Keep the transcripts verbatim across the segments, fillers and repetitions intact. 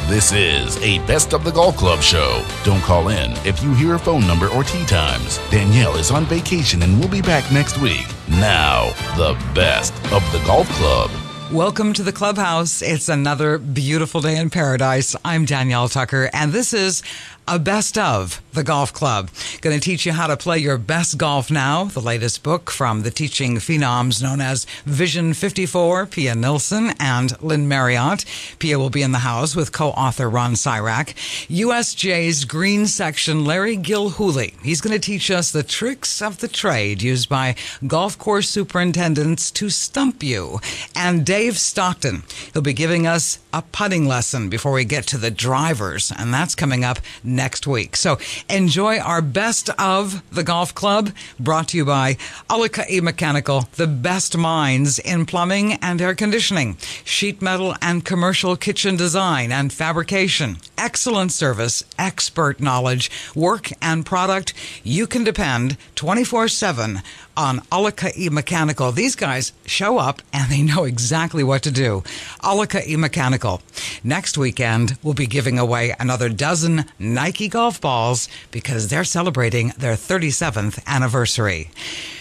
This is a Best of the Golf Club show. Don't call in if you hear a phone number or tee times. Danielle is on vacation and will be back next week. Now, the Best of the Golf Club. Welcome to the clubhouse. It's another beautiful day in paradise. I'm Danielle Tucker, and this is a Best of the Golf Club. Going to teach you how to play your best golf now. The latest book from the teaching phenoms known as Vision fifty-four, Pia Nilsson and Lynn Marriott. Pia will be in the house with co-author Ron Syrak. U S J's green section, Larry Gilhooly. He's going to teach us the tricks of the trade used by golf course superintendents to stump you. And Dave Stockton, he'll be giving us a putting lesson before we get to the drivers, and that's coming up next week. So enjoy our Best of the Golf Club, brought to you by Alakai Mechanical, the best minds in plumbing and air conditioning, sheet metal and commercial kitchen design and fabrication, excellent service, expert knowledge, work and product. You can depend twenty-four seven on Alakai Mechanical. These guys show up and they know exactly what to do. Alakai Mechanical. Next weekend, we'll be giving away another dozen Nike golf balls because they're celebrating their thirty-seventh anniversary.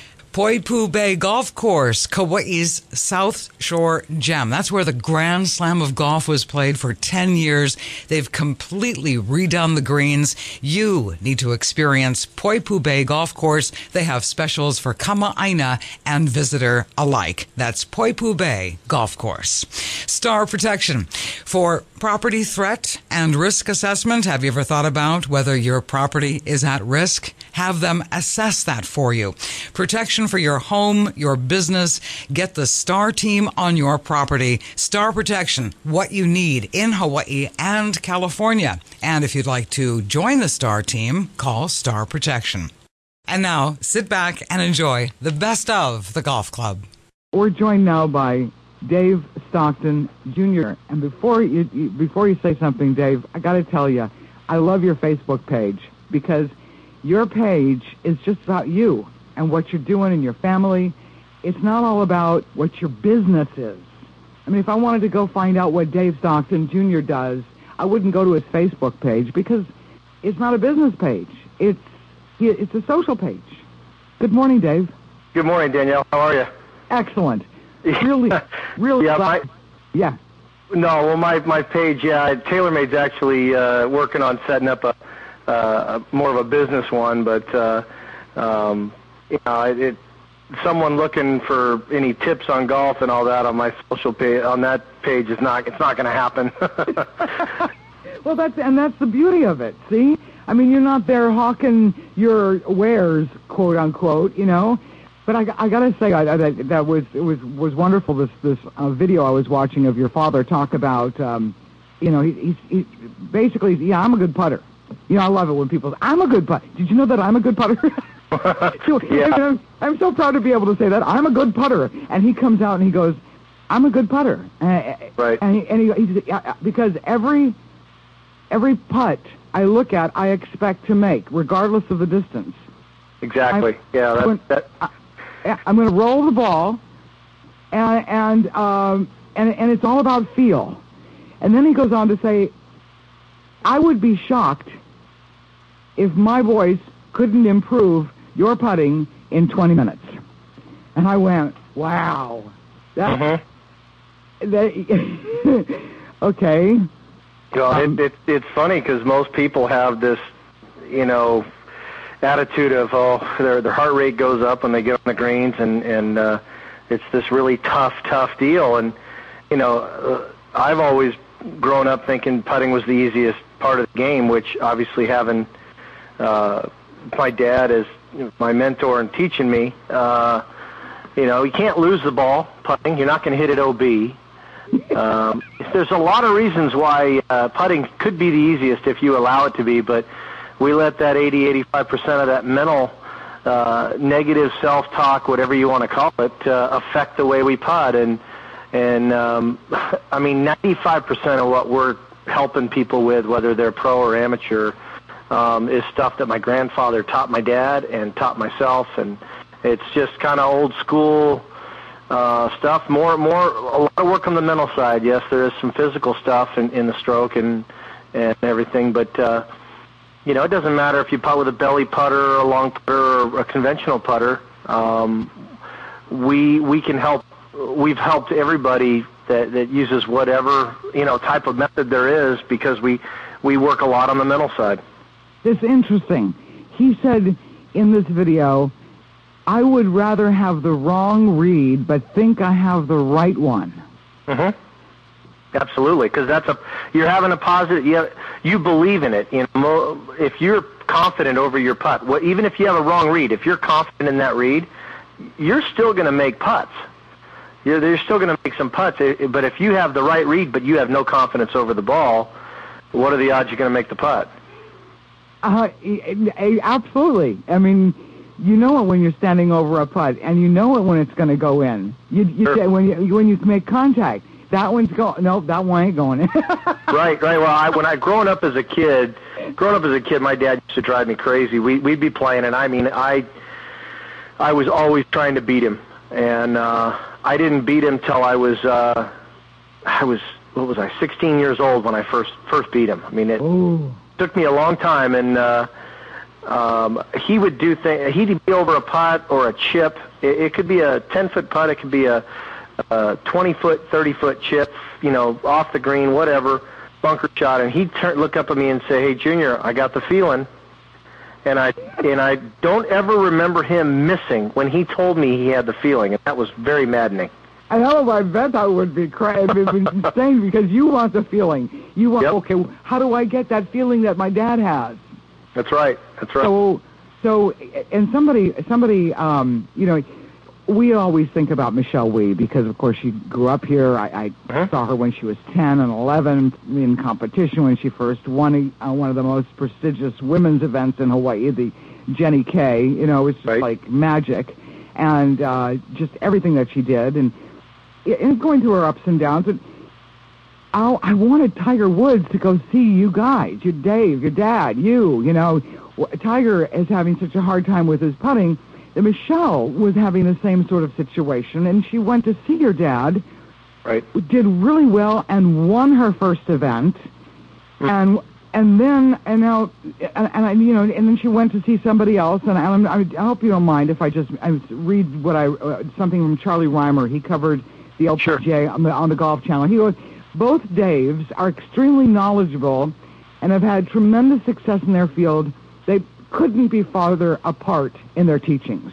Poipu Bay Golf Course, Kauai's South Shore Gem. That's where the Grand Slam of Golf was played for ten years. They've completely redone the greens. You need to experience Poipu Bay Golf Course. They have specials for Kama'aina and visitor alike. That's Poipu Bay Golf Course. Star Protection. For property threat and risk assessment, have you ever thought about whether your property is at risk? Have them assess that for you. Protection for your home, your business. Get the Star team on your property. Star Protection, what you need in Hawaii and California. And if you'd like to join the Star team, call Star Protection. And now, sit back and enjoy the Best of the Golf Club. We're joined now by Dave Stockton, Junior And before you, you before you say something, Dave, I got to tell you, I love your Facebook page because your page is just about you and what you're doing in your family. It's not all about what your business is. I mean, if I wanted to go find out what Dave Stockton, Junior does, I wouldn't go to his Facebook page because it's not a business page. It's it's a social page. Good morning, Dave. Good morning, Danielle. How are you? Excellent. Really, really. yeah, my, yeah. No, well, my, my page, yeah, TaylorMade's actually uh, working on setting up a, uh, a more of a business one, but uh, um, you know, it, it someone looking for any tips on golf and all that on my social page on that page is not it's not going to happen. Well, that's and that's the beauty of it. See, I mean, you're not there hawking your wares, quote unquote, you know. But I, I got to say, I, I, that, that was it was was wonderful. This this uh, video I was watching of your father talk about, um, you know, he, he, he basically, yeah, I'm a good putter. You know, I love it when people say, I'm a good putter. Did you know that I'm a good putter? so, yeah. I'm, I'm so proud to be able to say that. I'm a good putter. And he comes out and he goes, I'm a good putter. Uh, right. And, he, and he, he, uh, because every every putt I look at, I expect to make, regardless of the distance. Exactly. I, yeah. That, when, that. I, I'm going to roll the ball, and and, um, and and it's all about feel. And then he goes on to say, I would be shocked if my boys couldn't improve your putting in twenty minutes. And I went, wow. That, mm-hmm. that, okay. Well, um, it, it, it's funny because most people have this, you know, attitude of, oh, their their heart rate goes up when they get on the greens, and and uh, it's this really tough, tough deal. And you know, uh, I've always grown up thinking putting was the easiest part of the game, which obviously having uh, my dad as my mentor and teaching me, uh, you know, you can't lose the ball putting. You're not going to hit it O B. Um, there's a lot of reasons why uh, putting could be the easiest if you allow it to be, but we let that eighty, eighty-five percent of that mental uh, negative self-talk, whatever you want to call it, uh, affect the way we putt. And, and um, I mean, ninety-five percent of what we're helping people with, whether they're pro or amateur, um, is stuff that my grandfather taught my dad and taught myself. And it's just kind of old school uh, stuff. More, more, a lot of work on the mental side. Yes, there is some physical stuff in, in the stroke, and and everything. But uh, you know, it doesn't matter if you putt with a belly putter or a long putter or a conventional putter. Um, we we can help. We've helped everybody that, that uses whatever, you know, type of method there is, because we we work a lot on the mental side. It's interesting. He said in this video, I would rather have the wrong read but think I have the right one. Mm-hmm. Absolutely, because that's a you're having a positive. You have, you believe in it. You know, if you're confident over your putt, well, even if you have a wrong read, if you're confident in that read, you're still going to make putts. You're, you're still going to make some putts. But if you have the right read, but you have no confidence over the ball, what are the odds you're going to make the putt? Uh, absolutely. I mean, you know it when you're standing over a putt, and you know it when it's going to go in. You, you Sure. say when you when you make contact, that one's going. Nope, that one ain't going in. Right, right. Well, I, when I growing up as a kid, growing up as a kid, my dad used to drive me crazy. We we'd be playing, and I mean, I I was always trying to beat him, and uh, I didn't beat him till I was uh, I was what was I sixteen years old when I first first beat him. I mean, it Ooh. took me a long time, and uh, um, he would do things. He'd be over a putt or a chip. It, it could be a ten foot putt. It could be a, a twenty foot, thirty foot chip. You know, off the green, whatever, bunker shot, and he'd turn, look up at me and say, "Hey, Junior, I got the feeling." And I and I don't ever remember him missing when he told me he had the feeling, and that was very maddening. I know, I bet that would be crazy. It would be insane, because you want the feeling. You want, Yep. okay, how do I get that feeling that my dad has? That's right. That's right. So, so, and somebody, somebody, um, you know, we always think about Michelle Wie, because, of course, she grew up here. I, I Uh-huh. saw her when she was ten and eleven in competition when she first won uh, one of the most prestigious women's events in Hawaii, the Jenny K. You know, it was just Right. like magic, and uh, just everything that she did, and, and going through her ups and downs. And I, I wanted Tiger Woods to go see you guys, your Dave, your dad, you. You know, Tiger is having such a hard time with his putting. Michelle was having the same sort of situation, and she went to see her dad, Right. did really well, and won her first event, and and then and now and, and I, you know, and then she went to see somebody else, and I, I, I hope you don't mind if I just I read what I uh, something from Charlie Reimer. He covered the L P G A Sure. on the on the Golf Channel. He goes, both Daves are extremely knowledgeable and have had tremendous success in their field. They couldn't be farther apart in their teachings.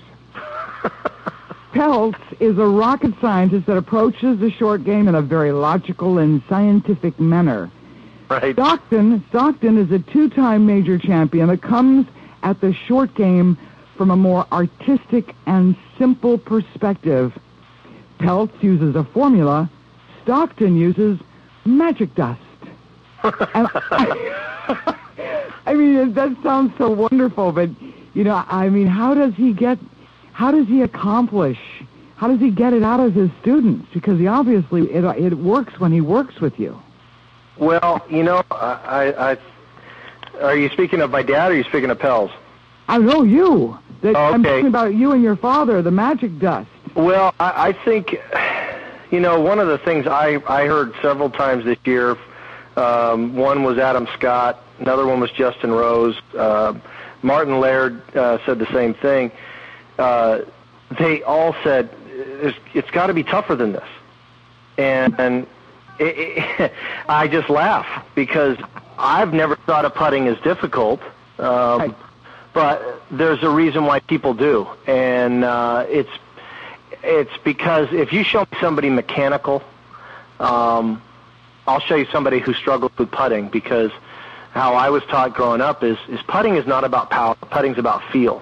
Peltz is a rocket scientist that approaches the short game in a very logical and scientific manner. Right. Stockton, Stockton is a two-time major champion that comes at the short game from a more artistic and simple perspective. Peltz uses a formula. Stockton uses magic dust. And I, I mean, that sounds so wonderful, but, you know, I mean, how does he get, how does he accomplish, how does he get it out of his students? Because he obviously, it, it works when he works with you. Well, you know, I, I, are you speaking of my dad, or are you speaking of Pels? I know you. That, Oh, I'm okay. talking about you and your father, the magic dust. Well, I, I think, you know, one of the things I, I heard several times this year, um, one was Adam Scott, another one was Justin Rose, uh, Martin Laird uh, said the same thing. Uh, they all said, it's, it's got to be tougher than this. And, and it, it, I just laugh, because I've never thought of putting as difficult. Um, Right. But there's a reason why people do, and uh, it's it's because if you show me somebody mechanical, um, I'll show you somebody who struggles with putting, because how I was taught growing up is, is putting is not about power, putting's about feel.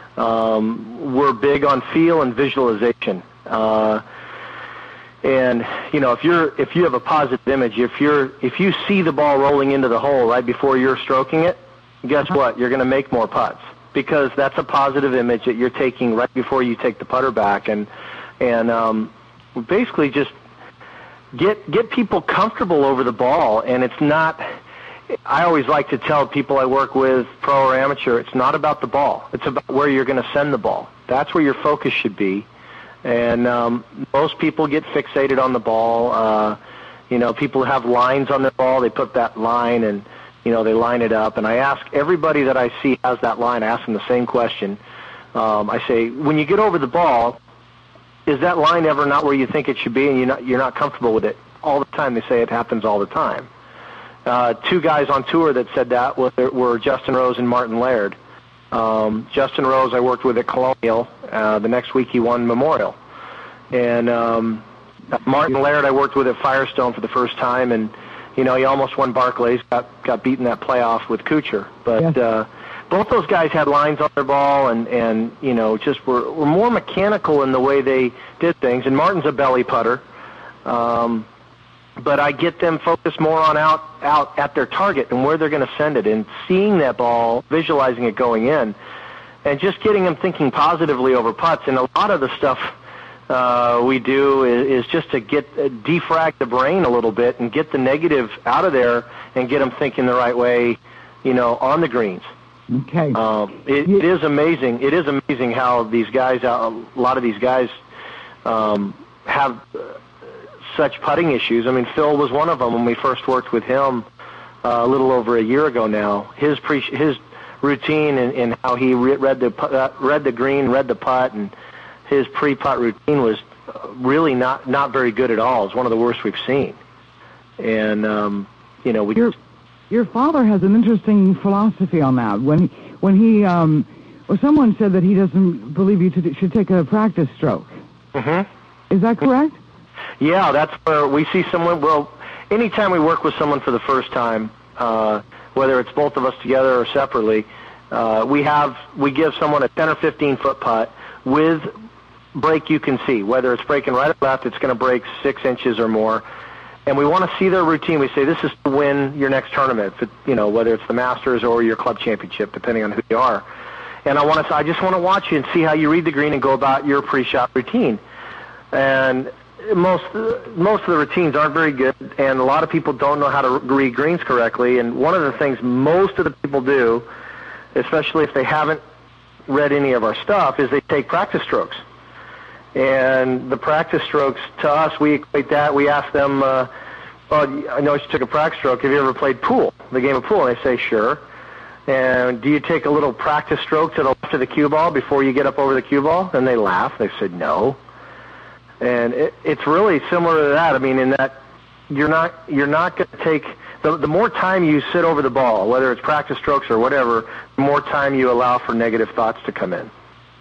Um, we're big on feel and visualization. Uh, and you know, if you're if you have a positive image, if you're if you see the ball rolling into the hole right before you're stroking it, guess what? You're going to make more putts, because that's a positive image that you're taking right before you take the putter back, and and um, basically just get get people comfortable over the ball. And it's not. I always like to tell people I work with, pro or amateur, it's not about the ball. It's about where you're going to send the ball. That's where your focus should be. And um, most people get fixated on the ball. Uh, you know, people have lines on their ball. They put that line, and you know, they line it up, and I ask everybody that I see has that line, I ask them the same question. Um, I say, when you get over the ball, is that line ever not where you think it should be, and you're not, you're not comfortable with it? All the time. They say it happens all the time. Uh, two guys on tour that said that were, were Justin Rose and Martin Laird. Um, Justin Rose I worked with at Colonial. Uh, the next week he won Memorial. And um, Martin Laird I worked with at Firestone for the first time, and you know, he almost won Barclays, got got beaten that playoff with Kuchar. But yeah. uh, both those guys had lines on their ball, and, and you know, just were, were more mechanical in the way they did things. And Martin's a belly putter. Um, but I get them focused more on out, out at their target and where they're going to send it, and seeing that ball, visualizing it going in, and just getting them thinking positively over putts. And a lot of the stuff uh, we do is, is just to get uh, defrag the brain a little bit and get the negative out of there and get them thinking the right way, you know, on the greens. Okay. Um, it, it is amazing. It is amazing how these guys, a lot of these guys, um, have uh, such putting issues. I mean, Phil was one of them when we first worked with him uh, a little over a year ago now. His pre his routine and, and how he re read the uh, read the green, read the putt, and his pre-putt routine was really not not very good at all. It's one of the worst we've seen. And um, you know, we. Your, your father has an interesting philosophy on that. When when he um, well, someone said that he doesn't believe you to, should take a practice stroke. Mm-hmm. Is that correct? Yeah, that's where we see someone, well, anytime we work with someone for the first time, uh, whether it's both of us together or separately, uh, we have, we give someone a ten or fifteen foot putt with break you can see. Whether it's breaking right or left, it's going to break six inches or more. And we want to see their routine. We say, this is to win your next tournament, you know, whether it's the Masters or your club championship, depending on who you are. And I want to, I just want to watch you and see how you read the green and go about your pre-shot routine. And most most of the routines aren't very good, and a lot of people don't know how to read greens correctly. And one of the things most of the people do, especially if they haven't read any of our stuff, is they take practice strokes. And the practice strokes, to us, we equate that. We ask them, uh, oh, I know you took a practice stroke. Have you ever played pool, the game of pool? And they say, sure. And do you take a little practice stroke to the left of the cue ball before you get up over the cue ball? And they laugh. They said, no. And it, it's really similar to that. I mean, in that you're not you're not going to take the the more time you sit over the ball, whether it's practice strokes or whatever, the more time you allow for negative thoughts to come in.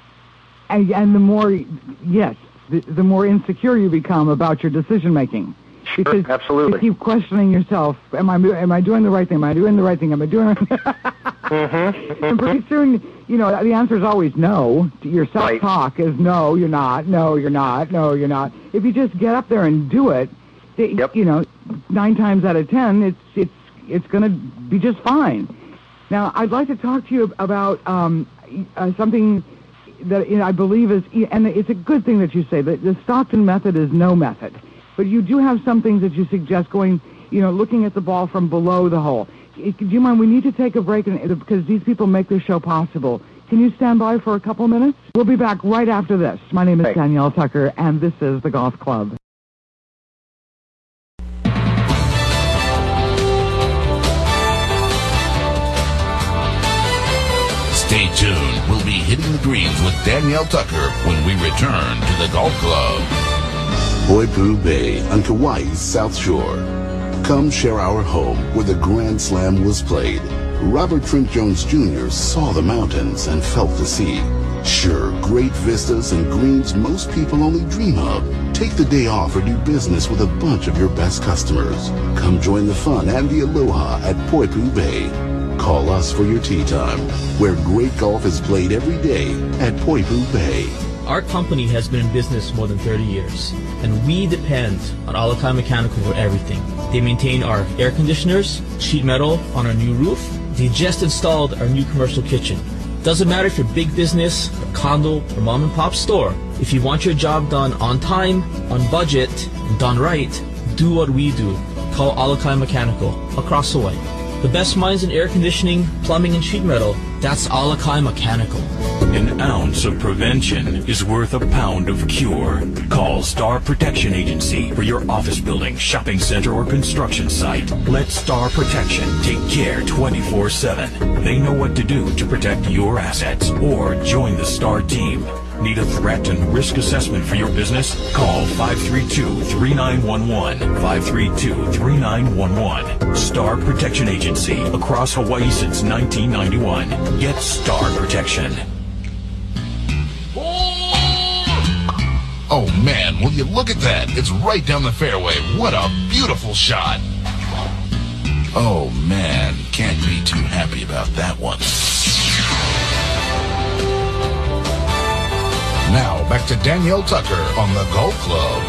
And, and the more, yes, the, the more insecure you become about your decision making. Sure, because absolutely. You keep questioning yourself. Am I am I doing the right thing? Am I doing the right thing? Am I doing? mm-hmm. And pretty soon, you know, the answer is always no. Your self-talk right. is no, you're not. No, you're not. No, you're not. If you just get up there and do it, it yep. you know, nine times out of ten, it's it's it's going to be just fine. Now, I'd like to talk to you about um, uh, something that you know, I believe is, and it's a good thing that you say that the Stockton method is no method. But you do have some things that you suggest going, you know, looking at the ball from below the hole. Do you mind? We need to take a break and, because these people make this show possible. Can you stand by for a couple minutes? We'll be back right after this. My name is hey. Danielle Tucker, and this is The Golf Club. Stay tuned. We'll be hitting the greens with Danielle Tucker when we return to The Golf Club. Poipu Bay on Kauai's South Shore. Come share our home where the Grand Slam was played. Robert Trent Jones Junior saw the mountains and felt the sea. Sure, great vistas and greens most people only dream of. Take the day off or do business with a bunch of your best customers. Come join the fun and the aloha at Poipu Bay. Call us for your tee time, where great golf is played every day at Poipu Bay. Our company has been in business more than thirty years, and we depend on Alakai Mechanical for everything. They maintain our air conditioners, sheet metal on our new roof. They just installed our new commercial kitchen. Doesn't matter if you're big business, a condo, or mom and pop store. If you want your job done on time, on budget, and done right, do what we do. Call Alakai Mechanical across the way. The best minds in air conditioning, plumbing, and sheet metal, that's Alakai Mechanical. An ounce of prevention is worth a pound of cure. Call Star Protection Agency for your office building, shopping center, or construction site. Let Star Protection take care twenty-four seven. They know what to do to protect your assets. Or join the Star team. Need a threat and risk assessment for your business? Call five three two, three nine one one, five three two, three nine one one. Star Protection Agency, across Hawaii since nineteen ninety-one. Get Star Protection. Oh man, will you look at that? It's right down the fairway. What a beautiful shot. Oh man, can't be too happy about that one. Now, back to Danielle Tucker on the Golf Club.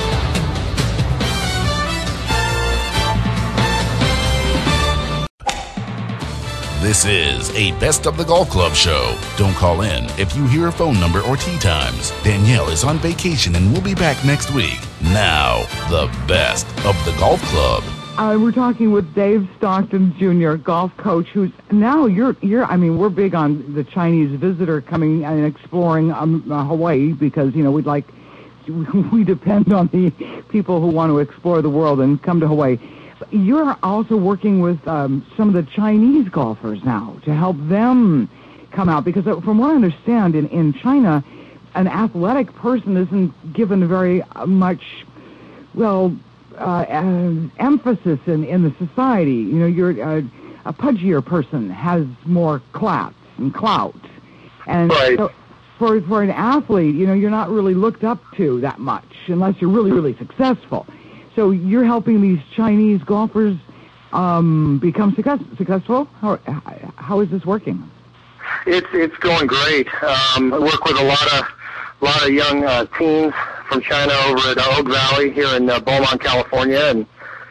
This is a Best of the Golf Club show. Don't call in if you hear a phone number or tee times. Danielle is on vacation and will be back next week. Now, the Best of the Golf Club. Uh, we're talking with Dave Stockton Junior, golf coach, who's now you're you're. I mean, we're big on the Chinese visitor coming and exploring um, uh, Hawaii because you know we'd like we depend on the people who want to explore the world and come to Hawaii. You're also working with um, some of the Chinese golfers now to help them come out because, from what I understand, in in China, an athletic person isn't given very much well. Uh, uh, emphasis in, in the society. You know, you're uh, a pudgier person has more clats and clout. And right. so for, for an athlete, you know, you're not really looked up to that much unless you're really, really successful. So you're helping these Chinese golfers um, become success, successful? How, how is this working? It's it's going great. Um, I work with a lot of a lot of young uh, teens from China over at Oak Valley here in uh, Beaumont, California, and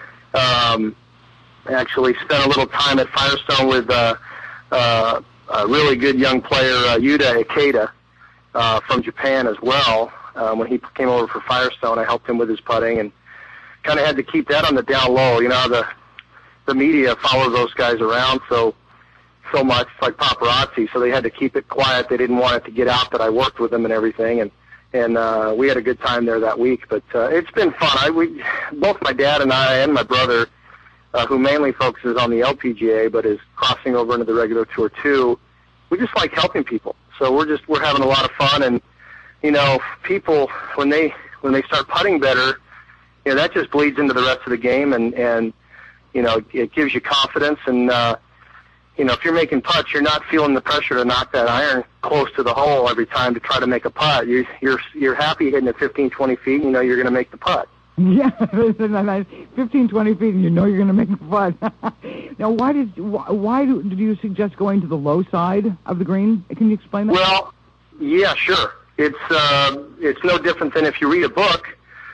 um, actually spent a little time at Firestone with uh, uh, a really good young player, uh, Yuta Ikeda, uh, from Japan as well. Um, when he came over for Firestone, I helped him with his putting and kind of had to keep that on the down low. You know, the the media follows those guys around so so much, it's like paparazzi, so they had to keep it quiet. They didn't want it to get out that I worked with them and everything, and and uh, we had a good time there that week. But uh, it's been fun. I we both my dad and I and my brother, uh, who mainly focuses on the L P G A but is crossing over into the regular tour too. We just like helping people, so we're just we're having a lot of fun. And you know, people when they when they start putting better, you know, that just bleeds into the rest of the game, and and you know, it gives you confidence. And uh, you know, if you're making putts, you're not feeling the pressure to knock that iron close to the hole every time to try to make a putt. You, you're you're happy hitting it fifteen, twenty feet, and you know you're going to make the putt. Yeah, fifteen, twenty feet, and you know you're going to make the putt. Now, why did why do, did you suggest going to the low side of the green? Can you explain that? Well, yeah, sure. It's uh, it's no different than if you read a book.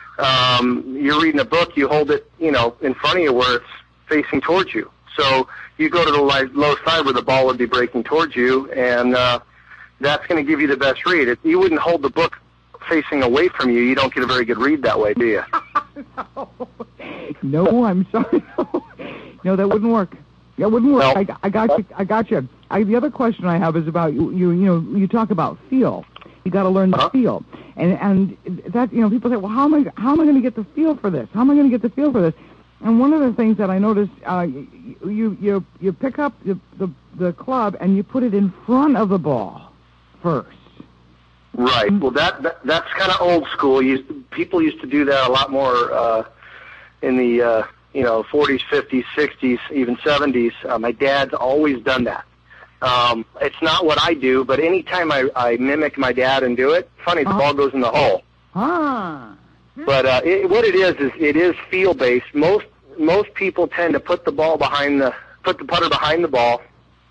Um, you're reading a book, you hold it, you know, in front of you where it's facing towards you. So you go to the low side where the ball would be breaking towards you, and uh, that's going to give you the best read. If you wouldn't hold the book facing away from you, you don't get a very good read that way, do you? no. no, I'm sorry. No, that wouldn't work. That wouldn't work. No. I, I got you. I got you. I, the other question I have is about you. You, you know, you talk about feel. You got to learn the uh-huh. feel, and and that you know, people say, well, how am I how am I going to get the feel for this? How am I going to get the feel for this? And one of the things that I noticed, uh, you you you pick up the, the the club and you put it in front of the ball first. Right. Well, that, that that's kind of old school. You, people used to do that a lot more uh, in the uh, you know forties, fifties, sixties, even seventies. Uh, my dad's always done that. Um, it's not what I do, but anytime I, I mimic my dad and do it, funny, the uh-huh. ball goes in the hole. Ah. But uh, it, what it is is it is feel based. Most most people tend to put the ball behind the put the putter behind the ball,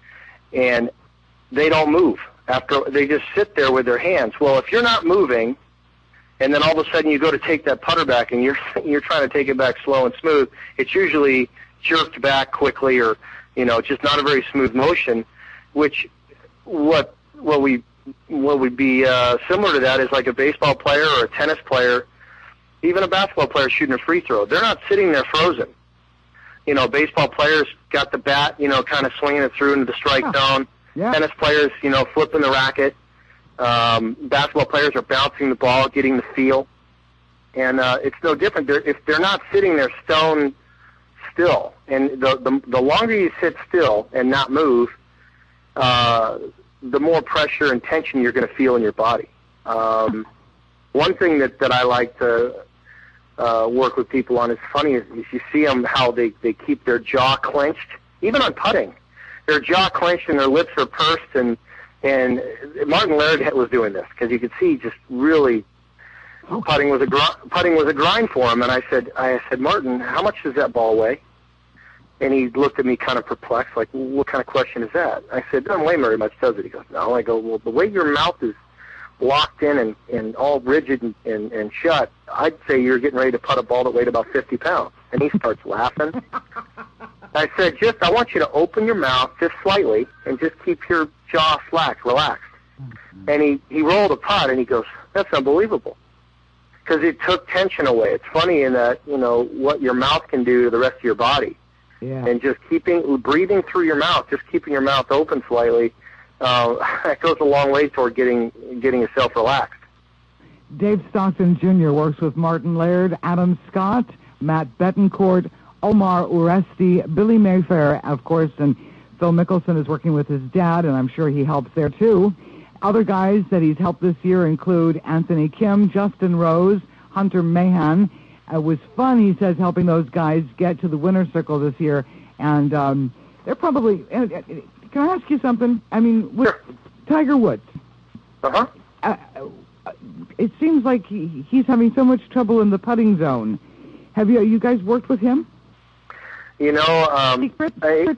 and they don't move. After they just sit there with their hands. Well, if you're not moving, and then all of a sudden you go to take that putter back, and you're you're trying to take it back slow and smooth, it's usually jerked back quickly, or you know, just not a very smooth motion. Which what what we what would be uh, similar to that is like a baseball player or a tennis player, even a basketball player shooting a free throw. They're not sitting there frozen. You know, baseball players got the bat, you know, kind of swinging it through into the strike yeah. zone. Yeah. Tennis players, you know, flipping the racket. Um, basketball players are bouncing the ball, getting the feel, and uh, it's no different. They're, if they're not sitting there stone still, and the, the the longer you sit still and not move, uh, the more pressure and tension you're going to feel in your body. Um, one thing that, that I like to uh, work with people on is funny is, is you see them how they, they keep their jaw clenched, even on putting. Their jaw clenched and their lips are pursed, and and Martin Laird was doing this because you could see just really putting was a gr- putting was a grind for him. And I said, I said, Martin, how much does that ball weigh? And he looked at me kind of perplexed, like, what kind of question is that? I said, it doesn't weigh very much, does it? He goes, no. I go, well, the way your mouth is locked in and, and all rigid and, and, and shut, I'd say you're getting ready to putt a ball that weighed about fifty pounds. And he starts laughing. I said, just, I want you to open your mouth just slightly and just keep your jaw slack, relaxed. Mm-hmm. And he, he rolled a putt, and he goes, that's unbelievable. Because it took tension away. It's funny in that, you know, what your mouth can do to the rest of your body. Yeah. And just keeping, breathing through your mouth, just keeping your mouth open slightly, uh, that goes a long way toward getting getting yourself relaxed. Dave Stockton Junior works with Martin Laird, Adam Scott, Matt Betancourt, Omar Uresti, Billy Mayfair, of course, and Phil Mickelson is working with his dad, and I'm sure he helps there too. Other guys that he's helped this year include Anthony Kim, Justin Rose, Hunter Mahan. It was fun, he says, helping those guys get to the winner's circle this year, and um, they're probably... Uh, uh, can I ask you something? I mean, with Sure. Tiger Woods, Uh-huh. uh, it seems like he, he's having so much trouble in the putting zone. Have you you guys worked with him? You know, um, I,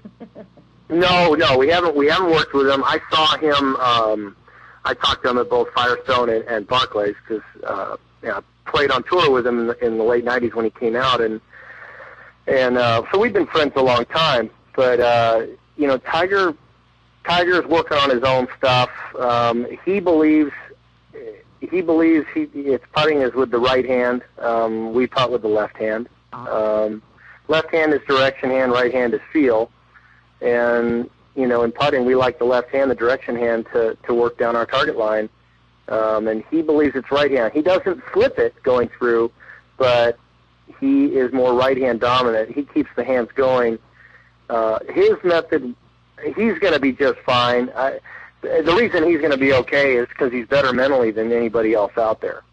no, no, we haven't. We haven't worked with him. I saw him. Um, I talked to him at both Firestone and, and Barclays because uh, yeah, I played on tour with him in the, in the late nineties when he came out, and and uh, so we've been friends a long time. But uh, you know, Tiger, Tiger is working on his own stuff. Um, he believes. He believes he it's putting is with the right hand. Um, we putt with the left hand. Um, left hand is direction hand, right hand is feel. And, you know, in putting, we like the left hand, the direction hand, to, to work down our target line. Um, and he believes it's right hand. He doesn't flip it going through, but he is more right hand dominant. He keeps the hands going. Uh, his method, he's going to be just fine. I, The reason he's going to be okay is because he's better mentally than anybody else out there.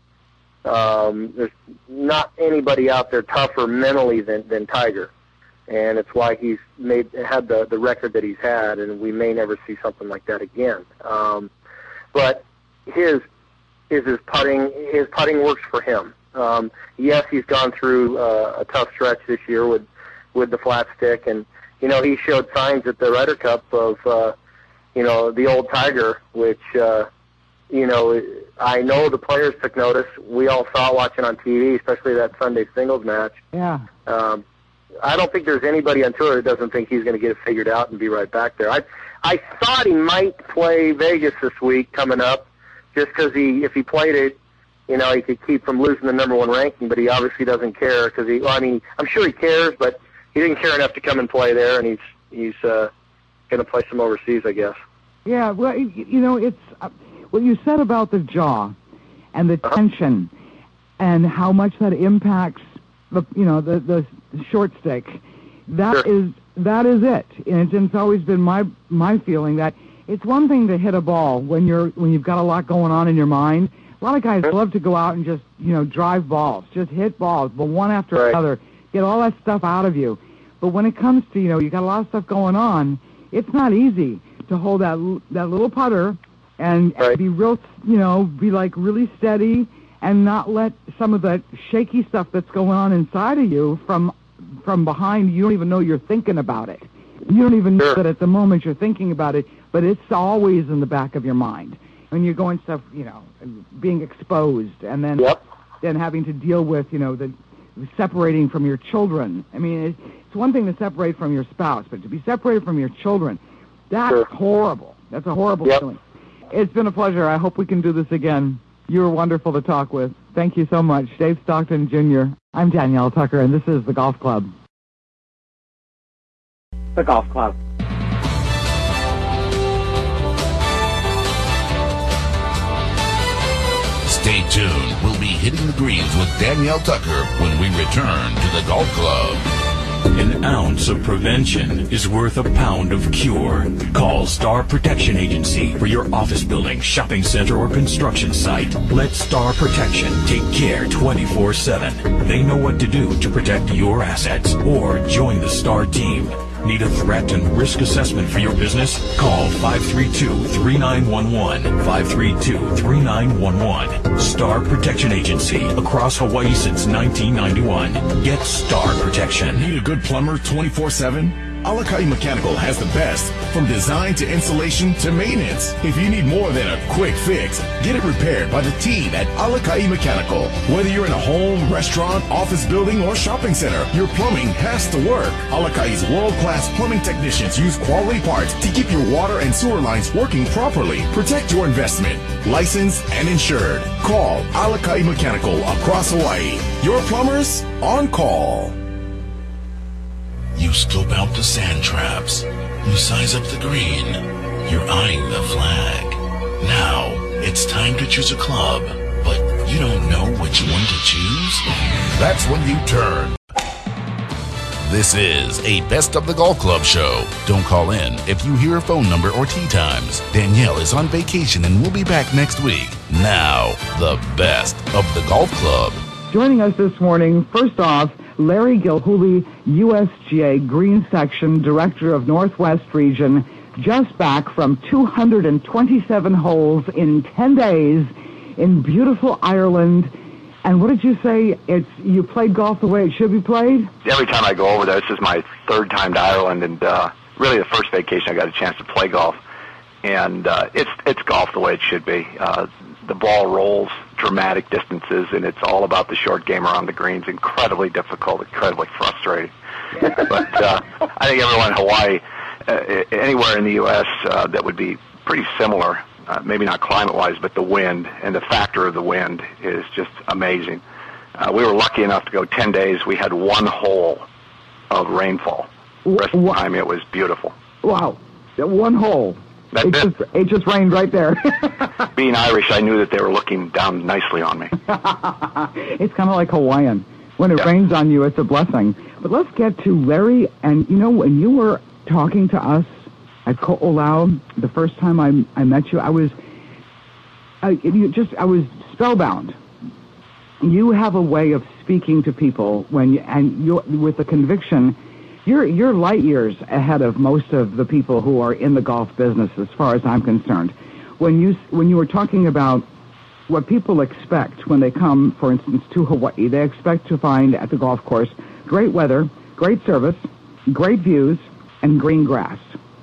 Um, there's not anybody out there tougher mentally than, than Tiger, and it's why he's made had the, the record that he's had, and we may never see something like that again. Um, but his his his putting his putting works for him. Um, yes, he's gone through uh, a tough stretch this year with with the flat stick, and you know he showed signs at the Ryder Cup of. Uh, You know, the old Tiger, which, uh, you know, I know the players took notice. We all saw it watching on T V, especially that Sunday singles match. Yeah. Um, I don't think there's anybody on tour that doesn't think he's going to get it figured out and be right back there. I I thought he might play Vegas this week coming up just because he, if he played it, you know, he could keep from losing the number one ranking, but he obviously doesn't care because he, well, I mean, I'm sure he cares, but he didn't care enough to come and play there, and he's, he's, uh, going to play some overseas, I guess. Yeah, well, you know, it's uh, what you said about the jaw and the uh-huh. tension and how much that impacts the, you know, the the short stick. That sure. is that is it, and it's, it's always been my my feeling that it's one thing to hit a ball when you're when you've got a lot going on in your mind. A lot of guys sure. love to go out and just you know drive balls, just hit balls, but one after right. another, get all that stuff out of you. But when it comes to you know you got a lot of stuff going on. It's not easy to hold that that little putter and, right. and be real, you know, be like really steady and not let some of the shaky stuff that's going on inside of you from from behind. You don't even know you're thinking about it. You don't even sure. know that at the moment you're thinking about it, but it's always in the back of your mind when you're going stuff, you know, being exposed and then yep. then having to deal with, you know, the separating from your children. I mean, it's, it's one thing to separate from your spouse, but to be separated from your children, that's sure. horrible. That's a horrible yep. feeling. It's been a pleasure. I hope we can do this again. You were wonderful to talk with. Thank you so much. Dave Stockton, Junior I'm Danielle Tucker, and this is The Golf Club. The Golf Club. Stay tuned. We'll be hitting the greens with Danielle Tucker when we return to the Golf Club. An ounce of prevention is worth a pound of cure. Call Star Protection Agency for your office building, shopping center, or construction site. Let Star Protection take care twenty-four seven. They know what to do to protect your assets, or join the Star team. Need a threat and risk assessment for your business? Call five three two, three nine one one, five three two, three nine one one. Star Protection Agency, across Hawaii since nineteen ninety-one. Get Star Protection. Need a good plumber twenty-four seven? Alakai Mechanical has the best, from design to installation to maintenance. If you need more than a quick fix, get it repaired by the team at Alakai Mechanical. Whether you're in a home, restaurant, office building, or shopping center, your plumbing has to work. Alakai's world-class plumbing technicians use quality parts to keep your water and sewer lines working properly. Protect your investment. Licensed and insured. Call Alakai Mechanical across Hawaii. Your plumbers on call. You scope out the sand traps. You size up the green. You're eyeing the flag. Now, it's time to choose a club, but you don't know which one to choose? That's when you turn. This is a Best of the Golf Club show. Don't call in if you hear a phone number or tee times. Danielle is on vacation and will be back next week. Now, the Best of the Golf Club. Joining us this morning, first off, Larry Gilhooly, U S G A Green Section Director of Northwest Region, just back from two hundred twenty-seven holes in ten days in beautiful Ireland. And what did you say? It's you played golf the way it should be played? Every time I go over there, this is my third time to Ireland, and uh, really the first vacation I got a chance to play golf. And uh, it's it's golf the way it should be. Uh, the ball rolls dramatic distances, and it's all about the short game around the greens. Incredibly difficult, incredibly frustrating. But uh, I think everyone in Hawaii, uh, anywhere in the U S uh, that would be pretty similar, uh, maybe not climate-wise, but the wind and the factor of the wind is just amazing. Uh, we were lucky enough to go ten days. We had one hole of rainfall. The rest of the time, it was beautiful. Wow, one hole. That's it, it. Just, it just rained right there. Being Irish, I knew that they were looking down nicely on me. It's kind of like Hawaiian. When it yeah. rains on you, it's a blessing. But let's get to Larry. And, you know, when you were talking to us at Ko'olau the first time I, I met you, I was I, you just I was spellbound. You have a way of speaking to people when you, and you with the conviction. You're, you're light years ahead of most of the people who are in the golf business, as far as I'm concerned. When you when you were talking about what people expect when they come, for instance, to Hawaii, they expect to find at the golf course great weather, great service, great views, and green grass.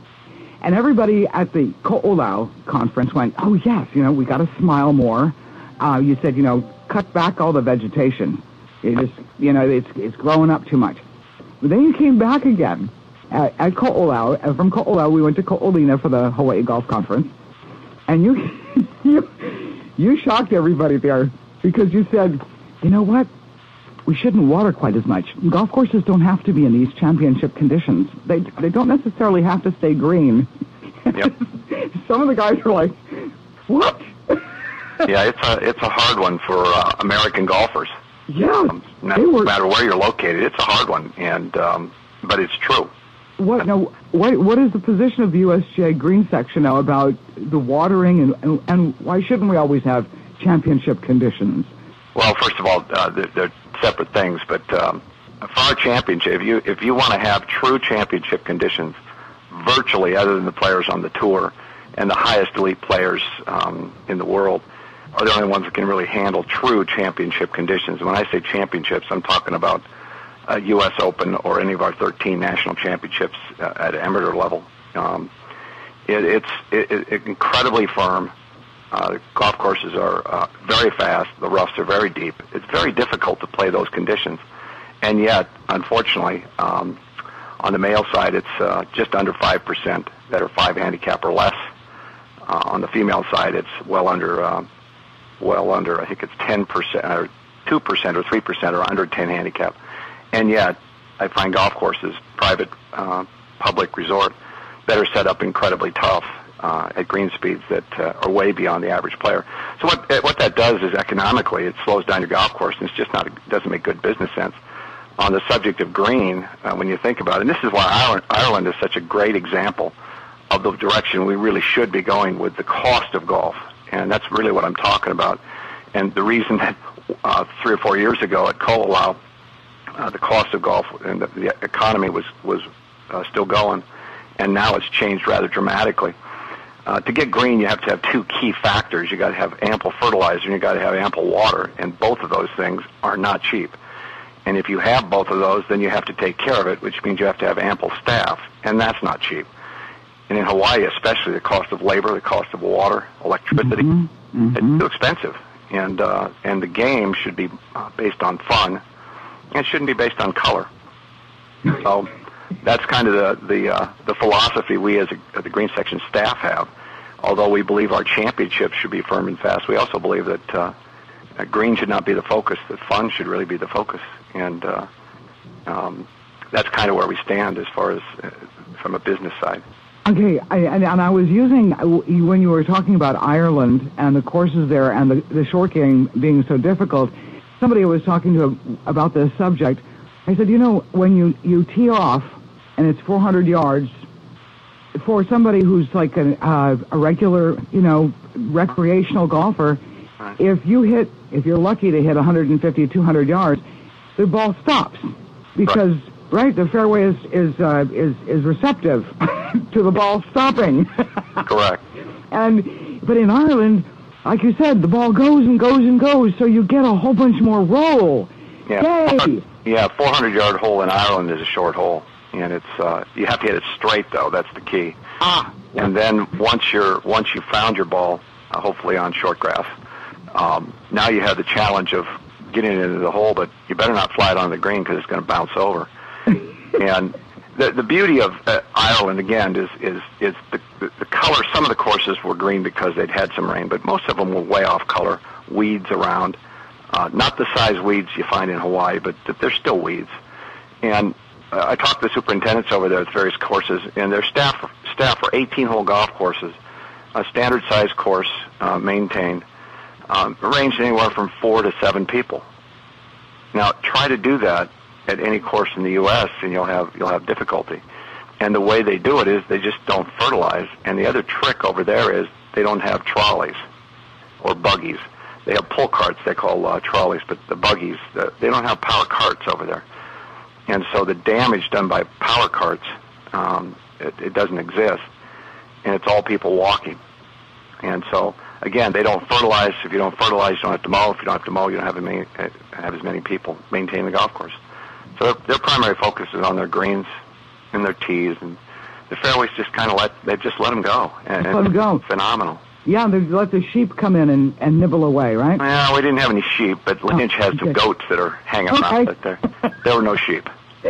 And everybody at the Ko'olau conference went, oh, yes, you know, we got to smile more. Uh, you said, you know, cut back all the vegetation. It just, you know, it's it's growing up too much. But then you came back again at, at Ko'olau. Uh, from Ko'olau, we went to Ko'olina for the Hawaii Golf Conference. And you, you, you shocked everybody there because you said, you know what? We shouldn't water quite as much. Golf courses don't have to be in these championship conditions. They they don't necessarily have to stay green. Yep. Some of the guys are like, what? Yeah, it's a it's a hard one for uh, American golfers. Yeah, um, no were, matter where you're located, it's a hard one, and um, but it's true. What now? What what is the position of the U S G A Green Section now about the watering, and and, and why shouldn't we always have championship conditions? Well, first of all, uh, they're, they're separate things, but um, for our championship, if you if you want to have true championship conditions, virtually other than the players on the tour and the highest elite players um, in the world are the only ones that can really handle true championship conditions. When I say championships, I'm talking about a U S Open or any of our thirteen national championships uh, at amateur level. Um, it, it's it, it, incredibly firm. Uh, the golf courses are uh, very fast. The roughs are very deep. It's very difficult to play those conditions. And yet, unfortunately, um, on the male side, it's uh, just under five percent that are five handicap or less. Uh, on the female side, it's well under... Uh, well under, I think it's ten percent, or two percent, or three percent, or under ten handicap. And yet, I find golf courses, private, uh, public resort, that are set up incredibly tough. uh, at green speeds that uh, are way beyond the average player. So what what that does is economically it slows down your golf course, and it's just not it doesn't make good business sense. On the subject of green, uh, when you think about it, and this is why Ireland, Ireland is such a great example of the direction we really should be going with the cost of golf, and that's really what I'm talking about. And the reason that uh, three or four years ago at Colau, uh, the cost of golf and the, the economy was was uh, still going, and now it's changed rather dramatically. Uh, to get green, you have to have two key factors. You got to have ample fertilizer, and you got to have ample water, and both of those things are not cheap. And if you have both of those, then you have to take care of it, which means you have to have ample staff, and that's not cheap. And in Hawaii, especially, the cost of labor, the cost of water, electricity, mm-hmm. Mm-hmm. it's too expensive. And uh, and the game should be uh, based on fun, and it shouldn't be based on color. So that's kind of the the, uh, the philosophy we as a, the green section staff have. Although we believe our championship should be firm and fast, we also believe that uh, that green should not be the focus, that fun should really be the focus. And uh, um, that's kind of where we stand as far as uh, from a business side. Okay, I, and, and I was using, when you were talking about Ireland and the courses there and the, the short game being so difficult, somebody I was talking to about this subject, I said, you know, when you, you tee off and it's four hundred yards, for somebody who's like a, uh, a regular, you know, recreational golfer, if you hit, if you're lucky to hit one hundred fifty, two hundred yards, the ball stops because, right, right the fairway is is uh, is is receptive to the ball stopping. Correct. And but in Ireland, like you said, the ball goes and goes and goes, so you get a whole bunch more roll. Yeah. Yay! Yeah, four hundred yard hole in Ireland is a short hole, and it's uh, you have to hit it straight though. That's the key. Ah. And then once you're once you found your ball, uh, hopefully on short grass, um, now you have the challenge of getting it into the hole, but you better not fly it on the green because it's going to bounce over. And the the beauty of uh, Ireland again is is is the, the the color. Some of the courses were green because they'd had some rain, but most of them were way off color. Weeds around, uh, not the size weeds you find in Hawaii, but they're still weeds. And uh, I talked to the superintendents over there at various courses, and their staff staff for eighteen hole golf courses, a standard size course uh, maintained. Um, ranged anywhere from four to seven people. Now, try to do that at any course in the U S and you'll have you'll have difficulty. And the way they do it is they just don't fertilize. And the other trick over there is they don't have trolleys or buggies. They have pull carts they call uh, trolleys, but the buggies the, they don't have power carts over there. And so the damage done by power carts um, it, it doesn't exist, and it's all people walking. And so, again, they don't fertilize. If you don't fertilize, you don't have to mow. If you don't have to mow, you don't have, many, have as many people maintain the golf course. So their, their primary focus is on their greens and their tees, and the fairways just kind of let they just let them go. And, let them go. Phenomenal. Yeah, they let the sheep come in and, and nibble away, right? Yeah, we didn't have any sheep, but Lynch oh, has okay. some goats that are hanging okay. around. But there, there were no sheep.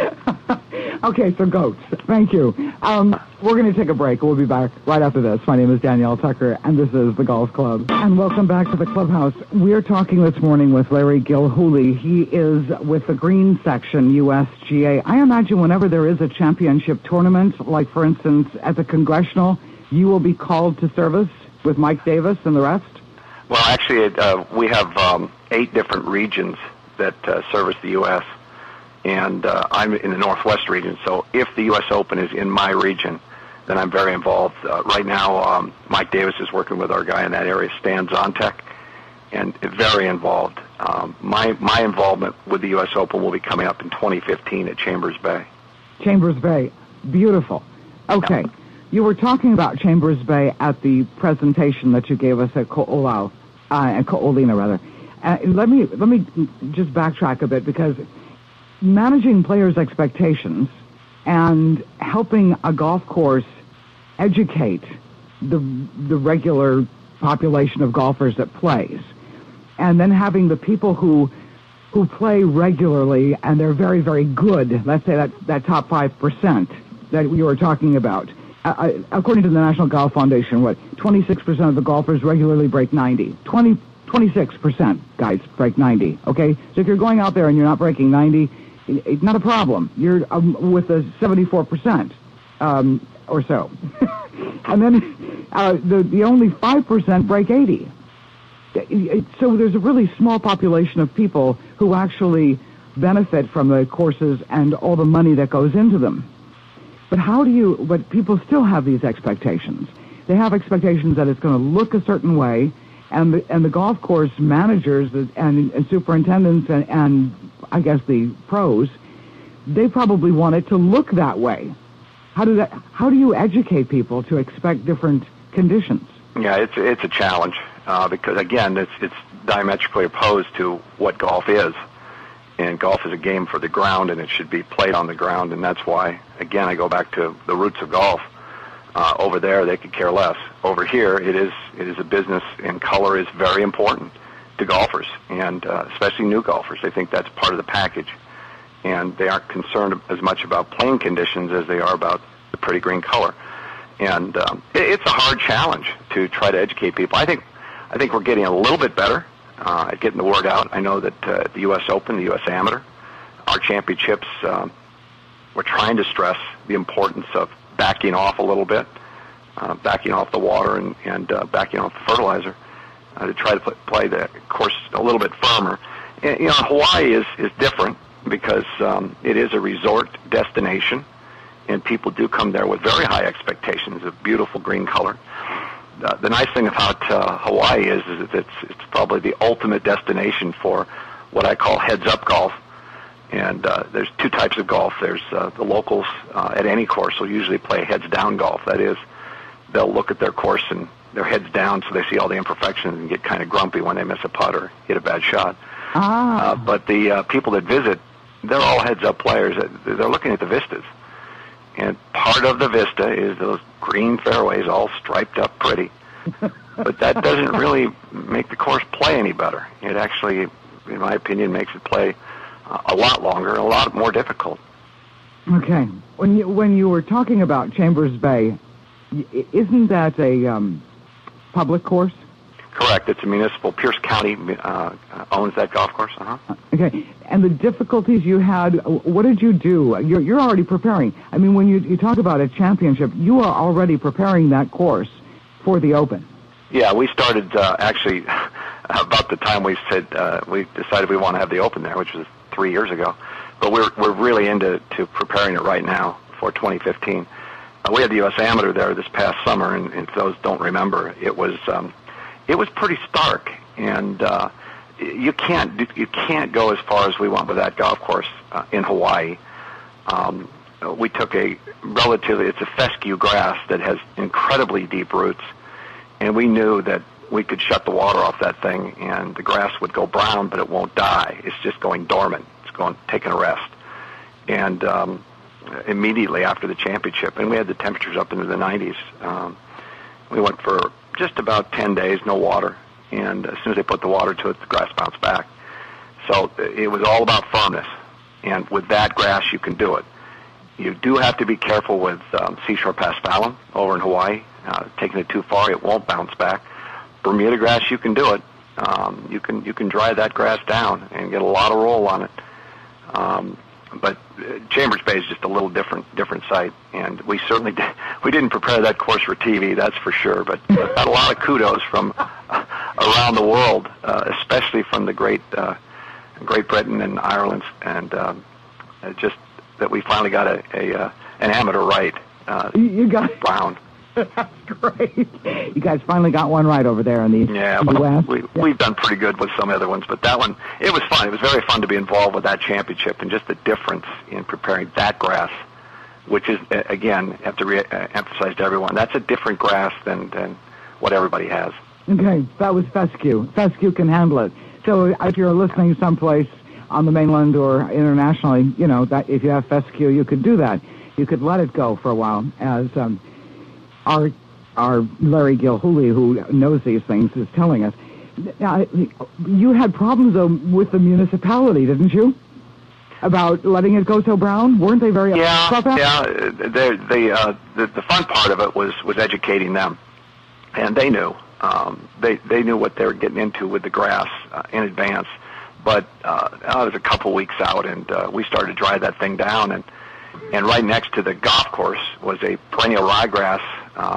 Okay, so goats. Thank you. Um, we're going to take a break. We'll be back right after this. My name is Danielle Tucker, and this is the Golf Club. And welcome back to the clubhouse. We're talking this morning with Larry Gilhooly. He is with the Green Section, U S G A. I imagine whenever there is a championship tournament, like, for instance, at the Congressional, you will be called to service with Mike Davis and the rest? Well, actually, it, uh, we have um, eight different regions that uh, service the U S, and uh, I'm in the Northwest region, so if the U S Open is in my region, then I'm very involved. Uh, right now, um, Mike Davis is working with our guy in that area, Stan Zontek, and very involved. Um, my my involvement with the U S Open will be coming up in twenty fifteen at Chambers Bay. Chambers Bay. Beautiful. Okay. Yeah. You were talking about Chambers Bay at the presentation that you gave us at Ko'olau, uh, at Ko'olina, rather. Uh, let me let me just backtrack a bit, because managing players' expectations and helping a golf course educate the the regular population of golfers that plays, and then having the people who who play regularly and they're very, very good, let's say that, that top five percent that you were talking about. Uh, according to the National Golf Foundation, what, twenty-six percent of the golfers regularly break ninety. twenty, twenty-six percent guys break ninety, okay? So if you're going out there and you're not breaking ninety, it's not a problem. You're um, with a seventy-four percent um, or so. And then uh, the, the only five percent break eighty. So there's a really small population of people who actually benefit from the courses and all the money that goes into them. But how do you, but people still have these expectations. They have expectations that it's going to look a certain way, and the, and the golf course managers and, and superintendents and, and I guess the pros, they probably want it to look that way. How do that, how do you educate people to expect different conditions? Yeah, it's it's a challenge uh, because again, it's it's diametrically opposed to what golf is, and golf is a game for the ground, and it should be played on the ground, and that's why again I go back to the roots of golf. Uh, over there, they could care less. Over here, it is it is a business, and color is very important to golfers, and uh, especially new golfers. They think that's part of the package, and they aren't concerned as much about playing conditions as they are about the pretty green color. And um, it, it's a hard challenge to try to educate people. I think I think we're getting a little bit better uh, at getting the word out. I know that uh, at the U S Open, the U S Amateur, our championships, um, we're trying to stress the importance of backing off a little bit, uh, backing off the water and, and uh, backing off the fertilizer uh, to try to put, play the course a little bit firmer. And, you know, Hawaii is, is different because um, it is a resort destination, and people do come there with very high expectations of beautiful green color. Uh, the nice thing about uh, Hawaii is, is that it's, it's probably the ultimate destination for what I call heads-up golf. And uh, there's two types of golf. There's uh, the locals uh, at any course will usually play heads-down golf. That is, they'll look at their course and their heads down so they see all the imperfections and get kind of grumpy when they miss a putt or hit a bad shot. Ah. Uh, but the uh, people that visit, they're all heads-up players. They're looking at the vistas. And part of the vista is those green fairways all striped up pretty. But that doesn't really make the course play any better. It actually, in my opinion, makes it play uh, a lot longer and a lot more difficult. Okay. When you, when you were talking about Chambers Bay, isn't that a um, public course? Correct. It's a municipal. Pierce County uh, owns that golf course. Uh-huh. Okay. And the difficulties you had, what did you do? You're, you're already preparing. I mean, when you, you talk about a championship, you are already preparing that course for the Open. Yeah, we started uh, actually about the time we said uh, we decided we want to have the Open there, which was three years ago. But we're we're really into to preparing it right now for twenty fifteen. Uh, we had the U S Amateur there this past summer, and, and for those who don't remember, it was um, it was pretty stark, and uh, you can't do, you can't go as far as we went with that golf course uh, in Hawaii. Um, we took a relatively it's a fescue grass that has incredibly deep roots, and we knew that we could shut the water off that thing, and the grass would go brown, but it won't die. It's just going dormant. It's going taking a rest, and um, immediately after the championship, and we had the temperatures up into the nineties. Um, we went for just about ten days, no water, and as soon as they put the water to it, the grass bounced back. So it was all about firmness, and with that grass, you can do it. You do have to be careful with um, Seashore Paspalum over in Hawaii. Uh, taking it too far, it won't bounce back. Bermuda grass, you can do it. Um, you can you can dry that grass down and get a lot of roll on it. Um, but uh, Chambers Bay is just a little different different site, and we certainly did, we didn't prepare that course for T V, that's for sure. But uh, got a lot of kudos from uh, around the world, uh, especially from the great uh, Great Britain and Ireland, and um, just that we finally got a, a uh, an amateur right. Uh, you got Brown. That's great. You guys finally got one right over there in the yeah, in the well, West. We, yeah. We've done pretty good with some other ones, but that one, it was fun. It was very fun to be involved with that championship and just the difference in preparing that grass, which is, again, have to re- uh, emphasize to everyone, that's a different grass than, than what everybody has. Okay, that was fescue. Fescue can handle it. So if you're listening someplace on the mainland or internationally, you know, that if you have fescue, you could do that. You could let it go for a while, as um, our our Larry Gilhooly, who knows these things, is telling us. Now, you had problems, though, with the municipality, didn't you? About letting it go so brown? Weren't they very yeah, upset about that? Yeah, they, they, uh, the, the fun part of it was, was educating them. And they knew. Um, they, they knew what they were getting into with the grass uh, in advance. But uh, it was a couple weeks out, and uh, we started to dry that thing down. And, and right next to the golf course was a perennial ryegrass um,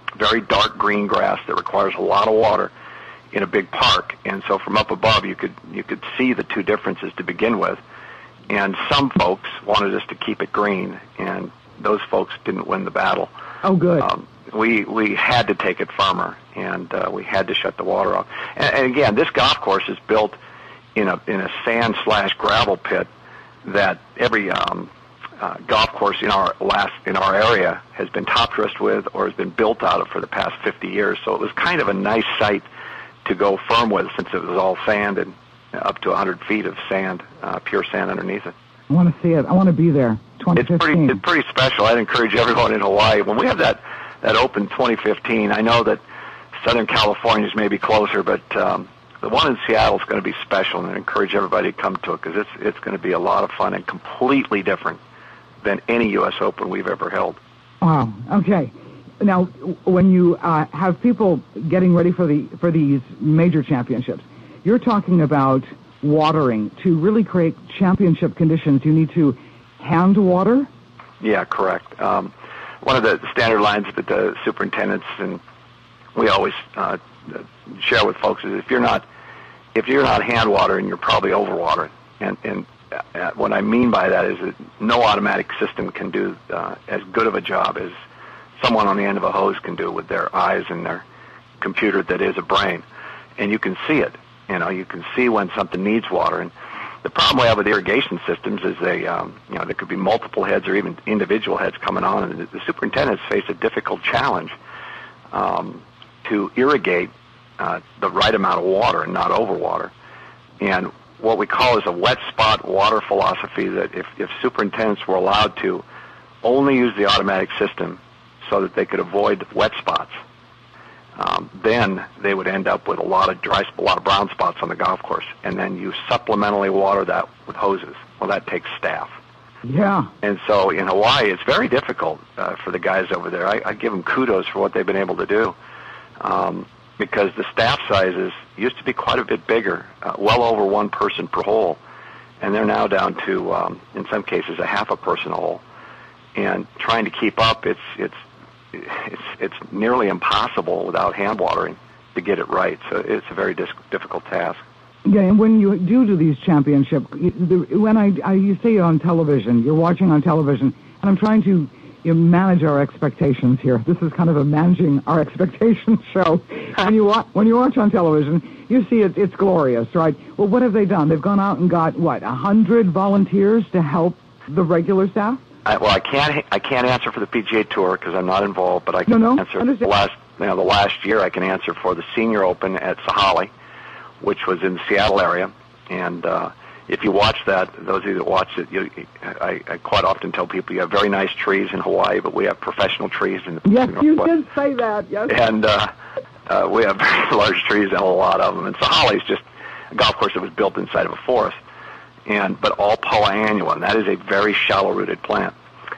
very dark green grass that requires a lot of water in a big park. And so from up above, you could you could see the two differences to begin with. And some folks wanted us to keep it green, and those folks didn't win the battle. Oh, good. Um, we we had to take it firmer, and uh, we had to shut the water off. And, and again, this golf course is built in a in a sand slash gravel pit that every um, uh, golf course in our last in our area has been top dressed with or has been built out of for the past fifty years. So it was kind of a nice site to go firm with, since it was all sand and up to one hundred feet of sand, uh, pure sand underneath it. I want to see it. I want to be there. twenty fifteen. It's pretty, it's pretty special. I'd encourage everyone in Hawaii, when we have that, that open twenty fifteen, I know that Southern California's maybe closer, but um, the one in Seattle is going to be special, and I encourage everybody to come to it, because it's, it's going to be a lot of fun and completely different than any U S Open we've ever held. Wow. Okay. Now, when you uh, have people getting ready for the for these major championships, you're talking about watering. To really create championship conditions, you need to hand water? Yeah, correct. Um, one of the standard lines that the superintendents and we always uh, share with folks is if you're not if you're not hand watering, you're probably overwatering. And, and uh, what I mean by that is that no automatic system can do uh, as good of a job as someone on the end of a hose can do with their eyes and their computer that is a brain. And you can see it. You know, you can see when something needs water. And the problem we have with irrigation systems is they, um, you know, there could be multiple heads or even individual heads coming on, and the, the superintendents face a difficult challenge um, to irrigate uh, the right amount of water and not overwater. And what we call is a wet spot water philosophy, that if, if superintendents were allowed to only use the automatic system so that they could avoid wet spots, Um, then they would end up with a lot of dry, a lot of brown spots on the golf course, and then you supplementally water that with hoses. Well, that takes staff. Yeah. And so in Hawaii, it's very difficult uh, for the guys over there. I, I give them kudos for what they've been able to do, um, because the staff sizes used to be quite a bit bigger, uh, well over one person per hole, and they're now down to, um, in some cases, a half a person a hole. And trying to keep up, it's it's. It's it's nearly impossible without hand watering to get it right. So it's a very dis- difficult task. Yeah, and when you do do these championships, when I, I you see it on television, you're watching on television, and I'm trying to you know, manage our expectations here. This is kind of a managing our expectations show. When you watch when you watch on television, you see it, it's glorious, right? Well, what have they done? They've gone out and got what a hundred volunteers to help the regular staff. I, well, I can't. I can't answer for the P G A Tour because I'm not involved. But I can no, no, answer understand. the last. You know, the last year I can answer for the Senior Open at Sahali, which was in the Seattle area. And uh, if you watch that, those of you that watch it, you, I, I quite often tell people you have very nice trees in Hawaii, but we have professional trees in the Yes, Pacific you Northwest. did say that. Yes. And uh, uh, we have very large trees and a lot of them. And Sahali is just a golf course that was built inside of a forest, and but all Poa annua, and that is a very shallow-rooted plant.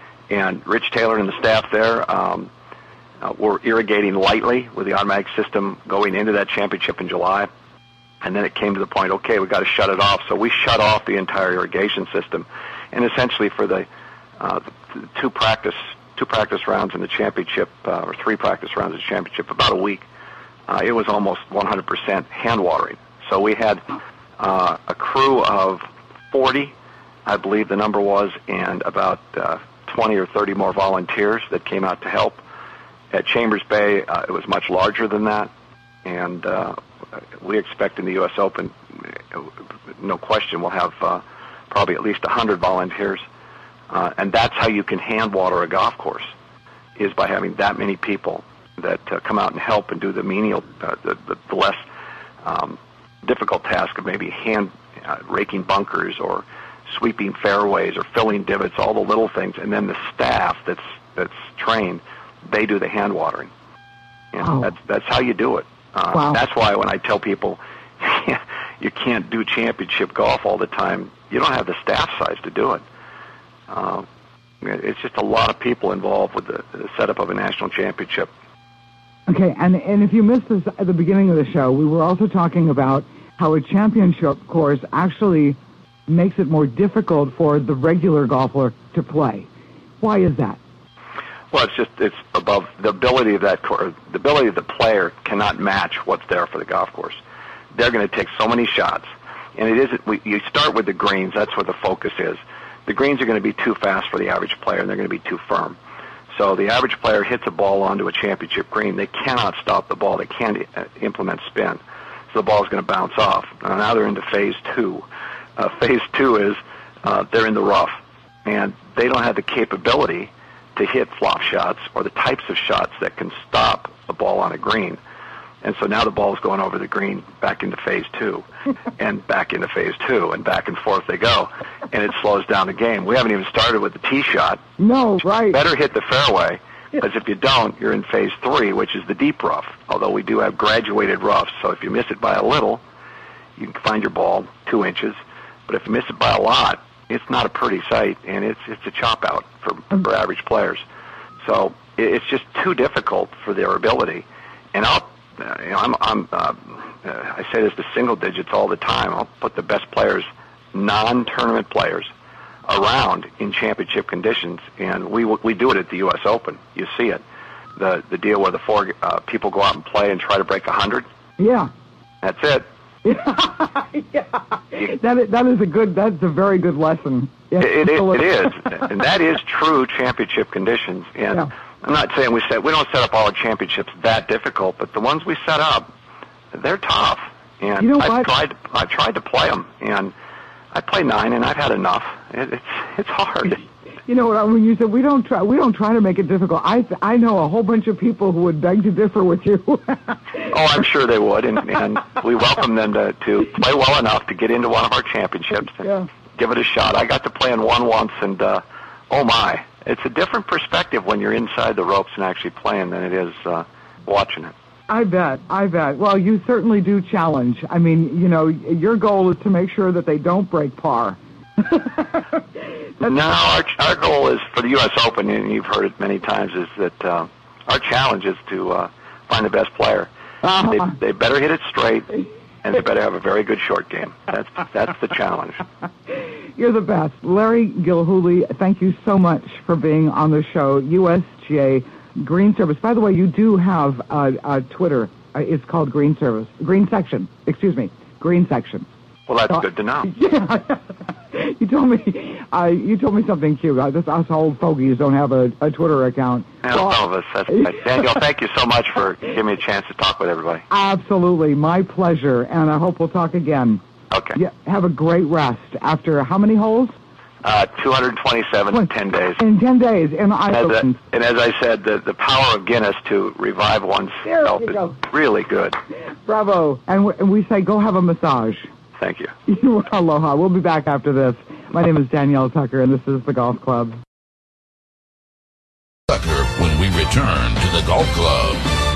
And Rich Taylor and the staff there um, uh, were irrigating lightly with the automatic system going into that championship in July. And then it came to the point, okay, we've got to shut it off. So we shut off the entire irrigation system. And essentially for the, uh, the two practice two practice rounds in the championship, uh, or three practice rounds in the championship, about a week, uh, it was almost one hundred percent hand watering. So we had uh, a crew of forty, I believe the number was, and about Uh, twenty or thirty more volunteers that came out to help. At Chambers Bay, uh, it was much larger than that, and uh, we expect in the U S Open, no question, we'll have uh, probably at least one hundred volunteers, uh, and that's how you can hand water a golf course, is by having that many people that uh, come out and help and do the menial, uh, the, the, the less um, difficult task of maybe hand uh, raking bunkers or sweeping fairways or filling divots, all the little things, and then the staff that's that's trained, they do the hand watering. And wow. that's that's how you do it. Uh, wow. That's why when I tell people you can't do championship golf all the time, you don't have the staff size to do it. Uh, it's just a lot of people involved with the, the setup of a national championship. Okay, and and if you missed this at the beginning of the show, we were also talking about how a championship course actually makes it more difficult for the regular golfer to play. Why is that? Well, it's just it's above the ability of that course. The ability of the player cannot match what's there for the golf course. They're going to take so many shots, and it isn't. We, you start with the greens. That's where the focus is. The greens are going to be too fast for the average player, and they're going to be too firm. So the average player hits a ball onto a championship green. They cannot stop the ball. They can't uh, implement spin. So the ball is going to bounce off. Uh, now they're into phase two. Uh, phase two is uh, they're in the rough, and they don't have the capability to hit flop shots or the types of shots that can stop a ball on a green. And so now the ball is going over the green back into phase two and back into phase two and back and forth they go. And it slows down the game. We haven't even started with the tee shot. No, right. Better hit the fairway, because if you don't, you're in phase three, which is the deep rough, although we do have graduated roughs. So if you miss it by a little, you can find your ball two inches. But if you miss it by a lot, it's not a pretty sight, and it's it's a chop out for, for average players. So it, it's just too difficult for their ability. And I'll, uh, you know, I'm, I'm uh, uh, I say this to single digits all the time. I'll put the best players, non-tournament players, around in championship conditions, and we we do it at the U S Open. You see it, the the deal where the four uh, people go out and play and try to break a hundred. Yeah, that's it. yeah, that is, that is a good. That's a very good lesson. Yeah. It, it, it is, and that is true championship conditions. And yeah. I'm not saying we set we don't set up all the championships that difficult, but the ones we set up, they're tough. And you know I've what? tried I've tried to play them, and I play nine, and I've had enough. It, it's it's hard. You know what? When you said we don't try, we don't try to make it difficult. I I know a whole bunch of people who would beg to differ with you. Oh, I'm sure they would, and, and we welcome them to, to play well enough to get into one of our championships and yeah. give it a shot. I got to play in one once, and uh, oh my, it's a different perspective when you're inside the ropes and actually playing than it is uh, watching it. I bet, I bet. Well, you certainly do challenge. I mean, you know, your goal is to make sure that they don't break par. No, our, our goal is for the U S Open, and you've heard it many times, is that uh, our challenge is to uh, find the best player. Uh-huh. They, they better hit it straight, and they better have a very good short game. That's that's the challenge. You're the best. Larry Gilhooly, thank you so much for being on the show. U S G A Green Service. By the way, you do have uh, uh, Twitter. Uh, it's called Green Service. Green Section. Excuse me. Green Section. Well, that's so, good to know. Yeah. You told me, uh, you told me something cute. Uh, this, us old fogies don't have a, a Twitter account. Yeah, well, some of us. That's right. Daniel, thank you so much for giving me a chance to talk with everybody. Absolutely, my pleasure, and I hope we'll talk again. Okay. Yeah, have a great rest. After how many holes? Uh, two hundred twenty-seven in ten days. In ten days, and I. As a, and as I said, the the power of Guinness to revive oneself is go. really good. Bravo, and, w- and we say go have a massage. Thank you. Aloha. We'll be back after this. My name is Danielle Tucker, and this is the Golf Club. Tucker, when we return to the Golf Club.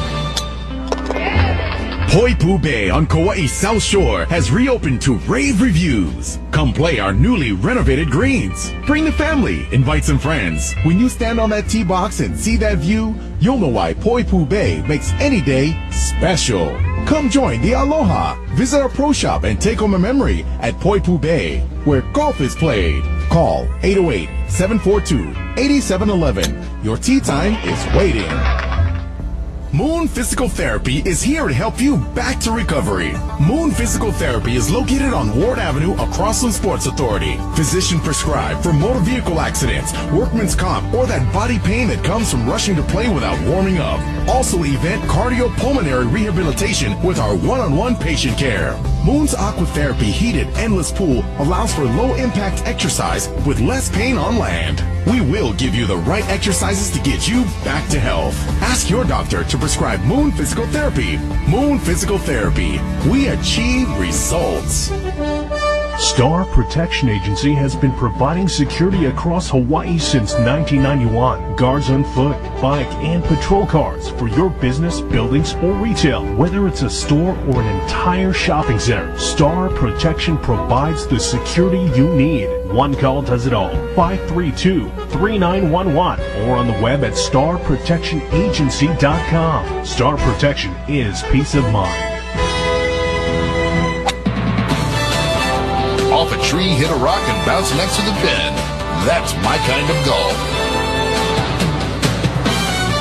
Poipu Bay on Kauai's South Shore has reopened to rave reviews. Come play our newly renovated greens. Bring the family, invite some friends. When you stand on that tee box and see that view, you'll know why Poipu Bay makes any day special. Come join the Aloha. Visit our pro shop and take home a memory at Poipu Bay, where golf is played. Call eight oh eight, seven four two, eight seven one one. Your tee time is waiting. Moon Physical Therapy is here to help you back to recovery. Moon Physical Therapy is located on Ward Avenue across from Sports Authority. Physician prescribed for motor vehicle accidents, workman's comp, or that body pain that comes from rushing to play without warming up. Also event cardiopulmonary rehabilitation with our one-on-one patient care. Moon's Aquatherapy heated endless pool allows for low-impact exercise with less pain on land. We will give you the right exercises to get you back to health. Ask your doctor to prescribe Moon Physical Therapy. Moon Physical Therapy. We achieve results. Star Protection Agency has been providing security across Hawaii since nineteen ninety-one. Guards on foot, bike, and patrol cars for your business, buildings, or retail. Whether it's a store or an entire shopping center, Star Protection provides the security you need. One call does it all. five three two, three nine one one or on the web at star protection agency dot com. Star Protection is peace of mind. Off a tree, hit a rock, and bounce next to the pin. That's my kind of golf.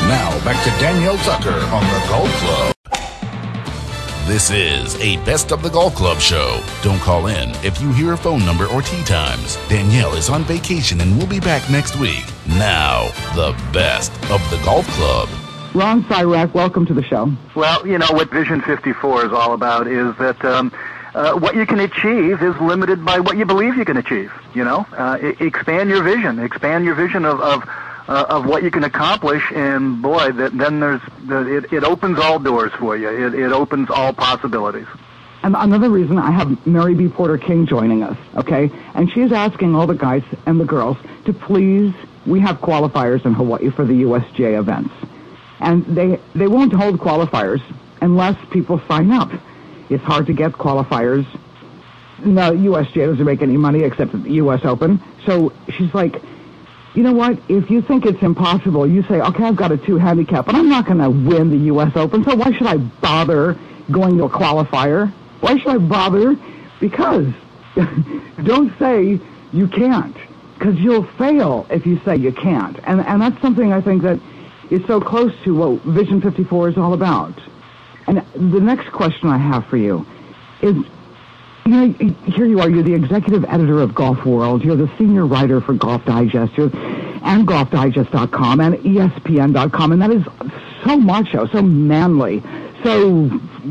Now, back to Danielle Tucker on the Golf Club. This is a Best of the Golf Club show. Don't call in if you hear a phone number or tee times. Danielle is on vacation and will be back next week. Now, the Best of the Golf Club. Ron Cyrack, welcome to the show. Well, you know, what Vision fifty-four is all about is that um, uh, what you can achieve is limited by what you believe you can achieve, you know? Uh, I- expand your vision. Expand your vision of... of Uh, of what you can accomplish, and boy, that, then there's the, it, it opens all doors for you. It, it opens all possibilities. And another reason I have Mary B. Porter King joining us, okay? And she's asking all the guys and the girls to please, we have qualifiers in Hawaii for the U S G A events. And they, they won't hold qualifiers unless people sign up. It's hard to get qualifiers. No, U S G A doesn't make any money except at the U S Open. So she's like, you know what? If you think it's impossible, you say, okay, I've got a two handicap, but I'm not going to win the U S Open, so why should I bother going to a qualifier? Why should I bother? Because don't say you can't, because you'll fail if you say you can't. And, and that's something I think that is so close to what Vision fifty-four is all about. And the next question I have for you is, you know, here you are, you're the executive editor of Golf World, you're the senior writer for Golf Digest, you're, and golf digest dot com, and E S P N dot com, and that is so macho, so manly, so,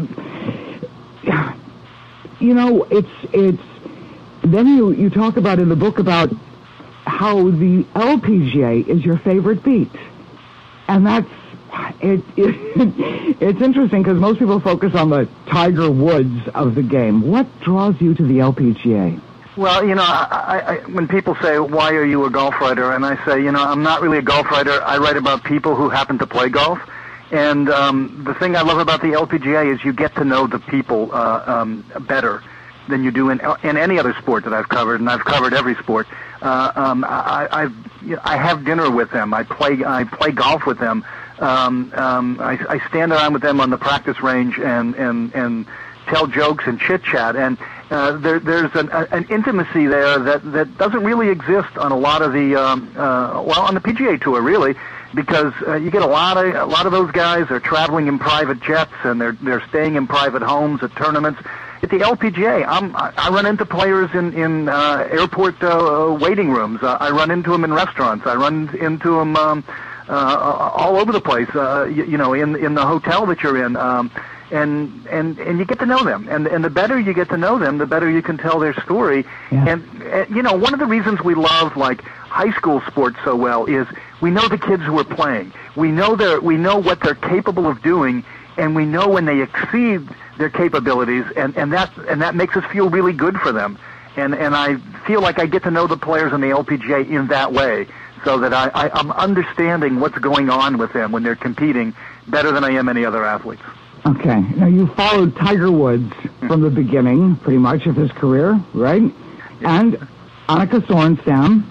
you know, it's, it's, then you, you talk about in the book about how the L P G A is your favorite beat, and that's, It, it, it's interesting because most people focus on the Tiger Woods of the game. What draws you to the L P G A? Well, you know, I, I, when people say, why are you a golf writer? And I say, you know, I'm not really a golf writer. I write about people who happen to play golf. And um, the thing I love about the L P G A is you get to know the people uh, um, better than you do in, in any other sport that I've covered, and I've covered every sport. Uh, um, I, I've, you know, I have dinner with them. I play, I play golf with them. Um, um, I, I stand around with them on the practice range and, and, and tell jokes and chit-chat. And uh, there, there's an, an intimacy there that, that doesn't really exist on a lot of the, um, uh, well, on the P G A Tour, really, because uh, you get a lot of a lot of those guys are traveling in private jets and they're they're staying in private homes at tournaments. At the L P G A, I'm, I run into players in in uh, airport uh, waiting rooms. Uh, I run into them in restaurants. I run into them. Um, Uh, all over the place, uh, you, you know, in in the hotel that you're in, um, and and and you get to know them, and and the better you get to know them, the better you can tell their story. Yeah. And, and you know, one of the reasons we love like high school sports so well is we know the kids who are playing, we know their we know what they're capable of doing, and we know when they exceed their capabilities, and and that and that makes us feel really good for them, and and I feel like I get to know the players in the L P G A in that way. So that I, I, I'm understanding what's going on with them when they're competing better than I am any other athletes. Okay. Now, you followed Tiger Woods from the beginning, pretty much, of his career, right? And Annika Sorenstam.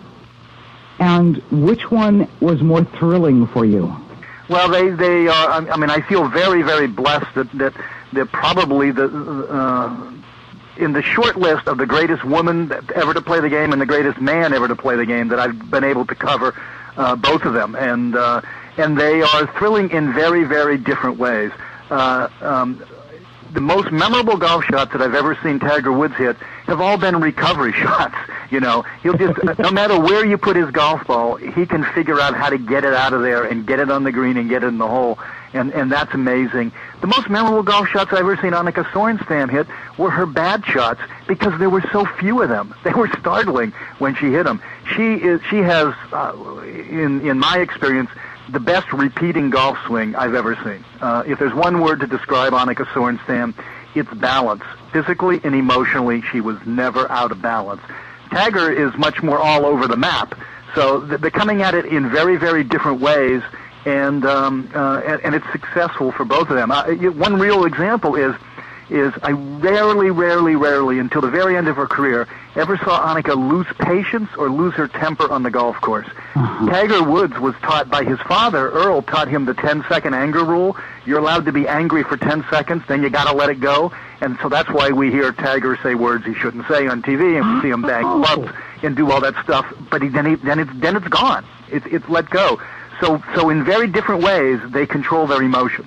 And which one was more thrilling for you? Well, they, they are, I mean, I feel very, very blessed that, that they're probably the... Uh, in the short list of the greatest woman ever to play the game and the greatest man ever to play the game that I've been able to cover uh, both of them. And uh, and they are thrilling in very, very different ways. Uh, um, the most memorable golf shots that I've ever seen Tiger Woods hit have all been recovery shots. You know, he'll just, no matter where you put his golf ball, he can figure out how to get it out of there and get it on the green and get it in the hole. And, and that's amazing. The most memorable golf shots I've ever seen Annika Sorenstam hit were her bad shots because there were so few of them. They were startling when she hit them. She is, she has, uh, in, in my experience, the best repeating golf swing I've ever seen. Uh, if there's one word to describe Annika Sorenstam, it's balance. Physically and emotionally, she was never out of balance. Tiger is much more all over the map. So they're coming at it in very, very different ways. And, um, uh, and and it's successful for both of them. Uh, one real example is is I rarely, rarely, rarely, until the very end of her career, ever saw Annika lose patience or lose her temper on the golf course. Uh-huh. Tiger Woods was taught by his father. Earl taught him the ten-second anger rule. You're allowed to be angry for ten seconds, then you got to let it go. And so that's why we hear Tiger say words he shouldn't say on T V, and we see him bang clubs and do all that stuff. But he, then, he, then it's then it's gone. It's it's let go. so, so in very different ways, they control their emotions.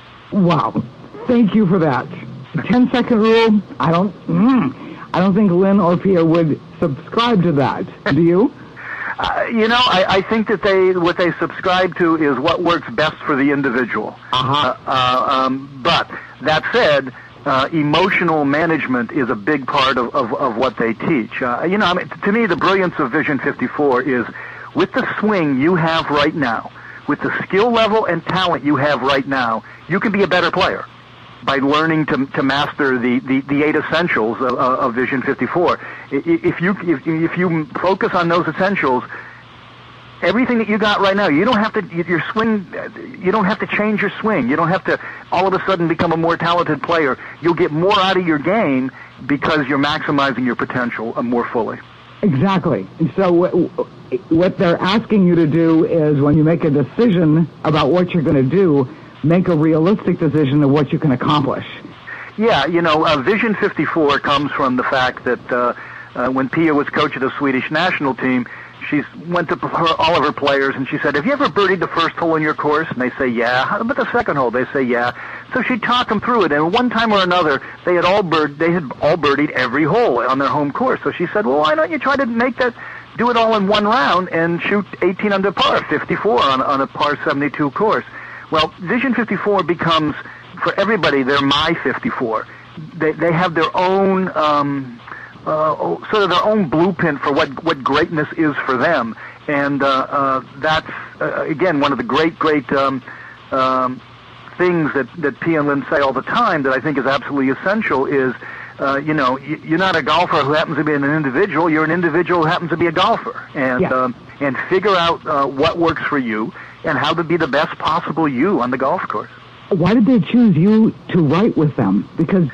Wow. Thank you for that. The ten-second rule, I don't, mm, I don't think Lynn or Pia would subscribe to that. Do you? Uh, you know, I, I think that they what they subscribe to is what works best for the individual. Uh-huh. Uh, uh, um, but that said, uh, emotional management is a big part of, of, of what they teach. Uh, you know, I mean, to me, the brilliance of Vision fifty-four is with the swing you have right now, with the skill level and talent you have right now, you can be a better player by learning to to master the, the, the eight essentials of, of Vision fifty-four. If you if, if you focus on those essentials, everything that you got right now, you don't have to your swing. You don't have to change your swing. You don't have to all of a sudden become a more talented player. You'll get more out of your game because you're maximizing your potential more fully. Exactly. And so what they're asking you to do is when you make a decision about what you're going to do, make a realistic decision of what you can accomplish. Yeah, you know, uh, Vision fifty-four comes from the fact that uh, uh, when Pia was coach of the Swedish national team, she went to her, all of her players and she said, have you ever birdied the first hole in your course? And they say, yeah. How about the second hole? They say, yeah. So she talked them through it, and one time or another, they had all bird, they had all birdied every hole on their home course. So she said, well, why don't you try to make that, do it all in one round and shoot eighteen under par, fifty-four on, on a par seventy-two course. Well, Vision fifty-four becomes, for everybody, they're my fifty-four. They they have their own, um, uh, sort of their own blueprint for what, what greatness is for them. And uh, uh, that's, uh, again, one of the great, great um, um, things that, that Pia and Lynn say all the time that I think is absolutely essential is, uh, you know, you're not a golfer who happens to be an individual. You're an individual who happens to be a golfer. And, yeah. um, and figure out uh, what works for you and how to be the best possible you on the golf course. Why did they choose you to write with them? Because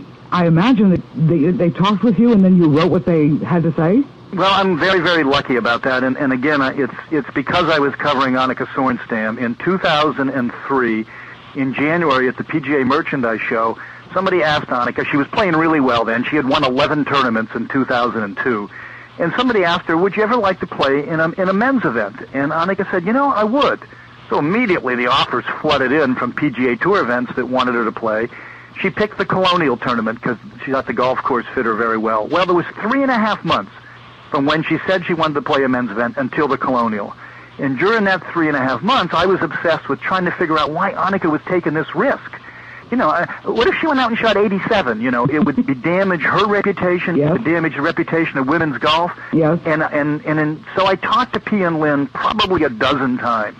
I imagine that they, they talked with you and then you wrote what they had to say? Well, I'm very, very lucky about that. And, and again, it's it's because I was covering Annika Sorenstam. In two thousand three, in January at the P G A Merchandise Show, somebody asked Annika, she was playing really well then. She had won eleven tournaments in two thousand two. And somebody asked her, would you ever like to play in a, in a men's event? And Annika said, you know, I would. So immediately the offers flooded in from P G A Tour events that wanted her to play. She picked the Colonial Tournament because she thought the golf course fit her very well. Well, there was three and a half months from when she said she wanted to play a men's event until the Colonial. And during that three and a half months, I was obsessed with trying to figure out why Annika was taking this risk. You know, uh, what if she went out and shot eighty-seven? You know, it would be damage her reputation, yes. it would damage the reputation of women's golf. Yes. And and and, and so I talked to Pia and Lynn probably a dozen times,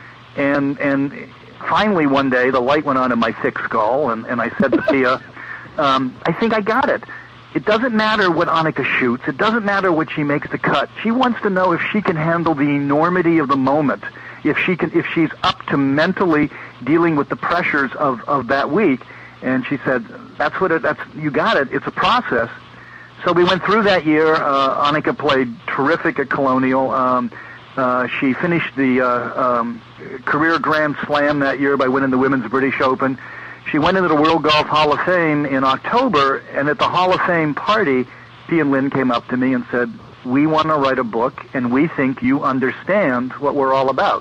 and and finally one day the light went on in my thick skull, and and I said to Pia, um, I think I got it. It doesn't matter what Annika shoots. It doesn't matter what she makes the cut. She wants to know if she can handle the enormity of the moment. If she can, if she's up to mentally dealing with the pressures of, of that week. And she said, that's what it, that's, you got it. It's a process. So we went through that year. Uh, Annika played terrific at Colonial. Um, uh, she finished the, uh, um, career Grand Slam that year by winning the Women's British Open. She went into the World Golf Hall of Fame in October, and at the Hall of Fame party, Pia and Lynn came up to me and said, we want to write a book, and we think you understand what we're all about.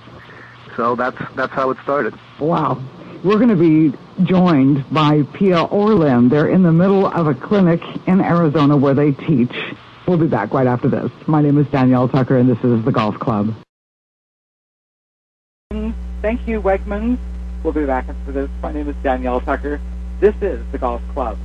So that's that's how it started. Wow. We're going to be joined by Pia or Lynn. They're in the middle of a clinic in Arizona where they teach. We'll be back right after this. My name is Danielle Tucker, and this is The Golf Club. Thank you, Wegmans. We'll be back after this. My name is Danielle Tucker. This is The Golf Club.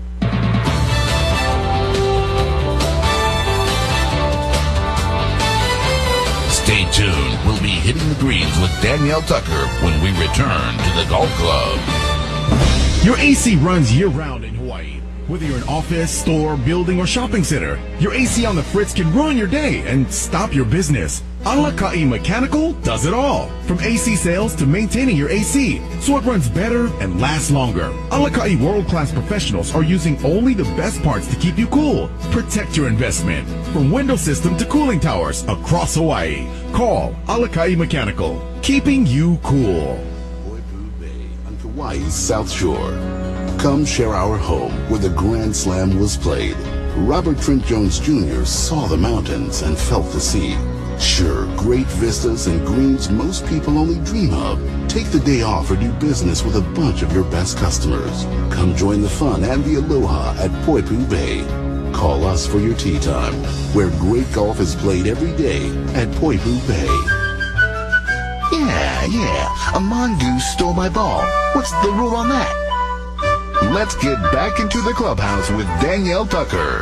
Stay tuned. We'll be hitting the greens with Danielle Tucker when we return to the Golf Club. Your A C runs year-round in Hawaii. Whether you're an office, store, building, or shopping center, your A C on the Fritz can ruin your day and stop your business. Alakai Mechanical does it all. From A C sales to maintaining your A C, so it runs better and lasts longer. Alakai world-class professionals are using only the best parts to keep you cool. Protect your investment. From window system to cooling towers across Hawaii. Call Alakai Mechanical, keeping you cool. Poipu Bay on Kauai's South Shore. Come share our home where the Grand Slam was played. Robert Trent Jones Junior saw the mountains and felt the sea. Sure, great vistas and greens most people only dream of. Take the day off or do business with a bunch of your best customers. Come join the fun and the aloha at Poipu Bay. Call us for your tea time, where great golf is played every day at Poipu Bay. Yeah, yeah, a mongoose stole my ball. What's the rule on that? Let's get back into the clubhouse with Danielle Tucker.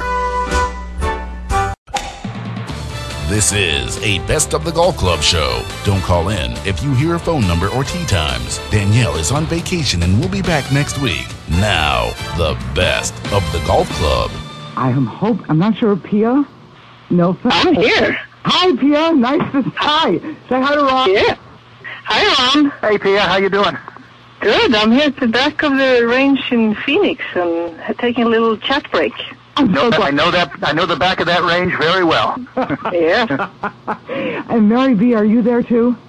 This is a Best of the Golf Club show. Don't call in if you hear a phone number or tee times. Danielle is on vacation and will be back next week. Now, the Best of the Golf Club. I am hope I'm not sure, Pia Nilsson. I'm here. Hi, Pia. Nice to hi. Say hi to Ron. Yeah. Hi, Ron. Hey, Pia. How you doing? Good. I'm here at the back of the range in Phoenix and taking a little chat break. I'm so I know that. I know the back of that range very well. Yeah. And Mary B, are you there too?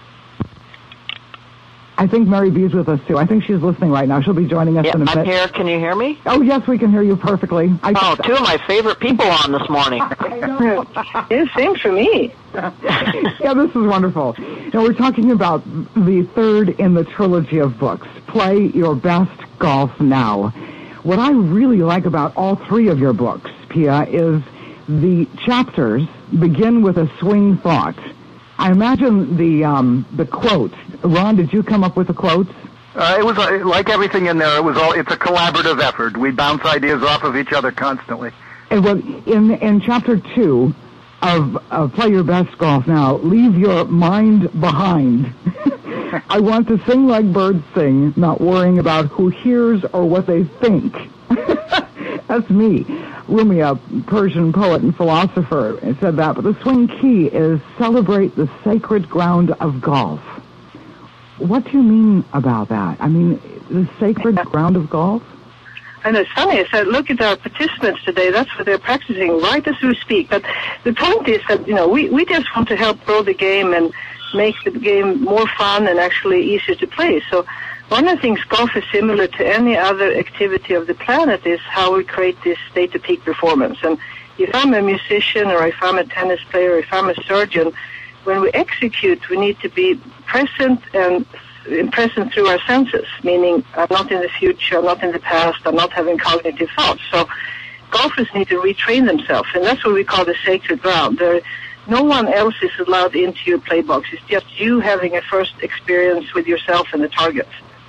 I think Mary B is with us too. I think she's listening right now. She'll be joining us yeah, in a minute. I'm here. Can you hear me? Oh yes, we can hear you perfectly. I oh, two of my favorite people on this morning. I know. Yeah, same for me. Yeah, this is wonderful. Now we're talking about the third in the trilogy of books, Play Your Best Golf Now. What I really like about all three of your books, Pia, is the chapters begin with a swing thought. I imagine the um, the quote. Ron, did you come up with the quotes? Uh, it was uh, like everything in there. It was all. It's a collaborative effort. We bounce ideas off of each other constantly. And well, in in chapter two of uh, Play Your Best Golf Now, leave your mind behind. I want to sing like birds sing, not worrying about who hears or what they think. That's me. Rumi, a Persian poet and philosopher, said that. But the swing key is celebrate the sacred ground of golf. What do you mean about that? I mean, the sacred ground of golf? And it's funny, I said, look at our participants today. That's what they're practicing right as we speak. But the point is that, you know, we, we just want to help grow the game and make the game more fun and actually easier to play. So one of the things golf is similar to any other activity of the planet is how we create this state of peak performance. And if I'm a musician or if I'm a tennis player or if I'm a surgeon, when we execute, we need to be present and present through our senses, meaning I'm not in the future, I'm not in the past, I'm not having cognitive thoughts. So golfers need to retrain themselves, and that's what we call the sacred ground. There, no one else is allowed into your play box. It's just you having a first experience with yourself and the target.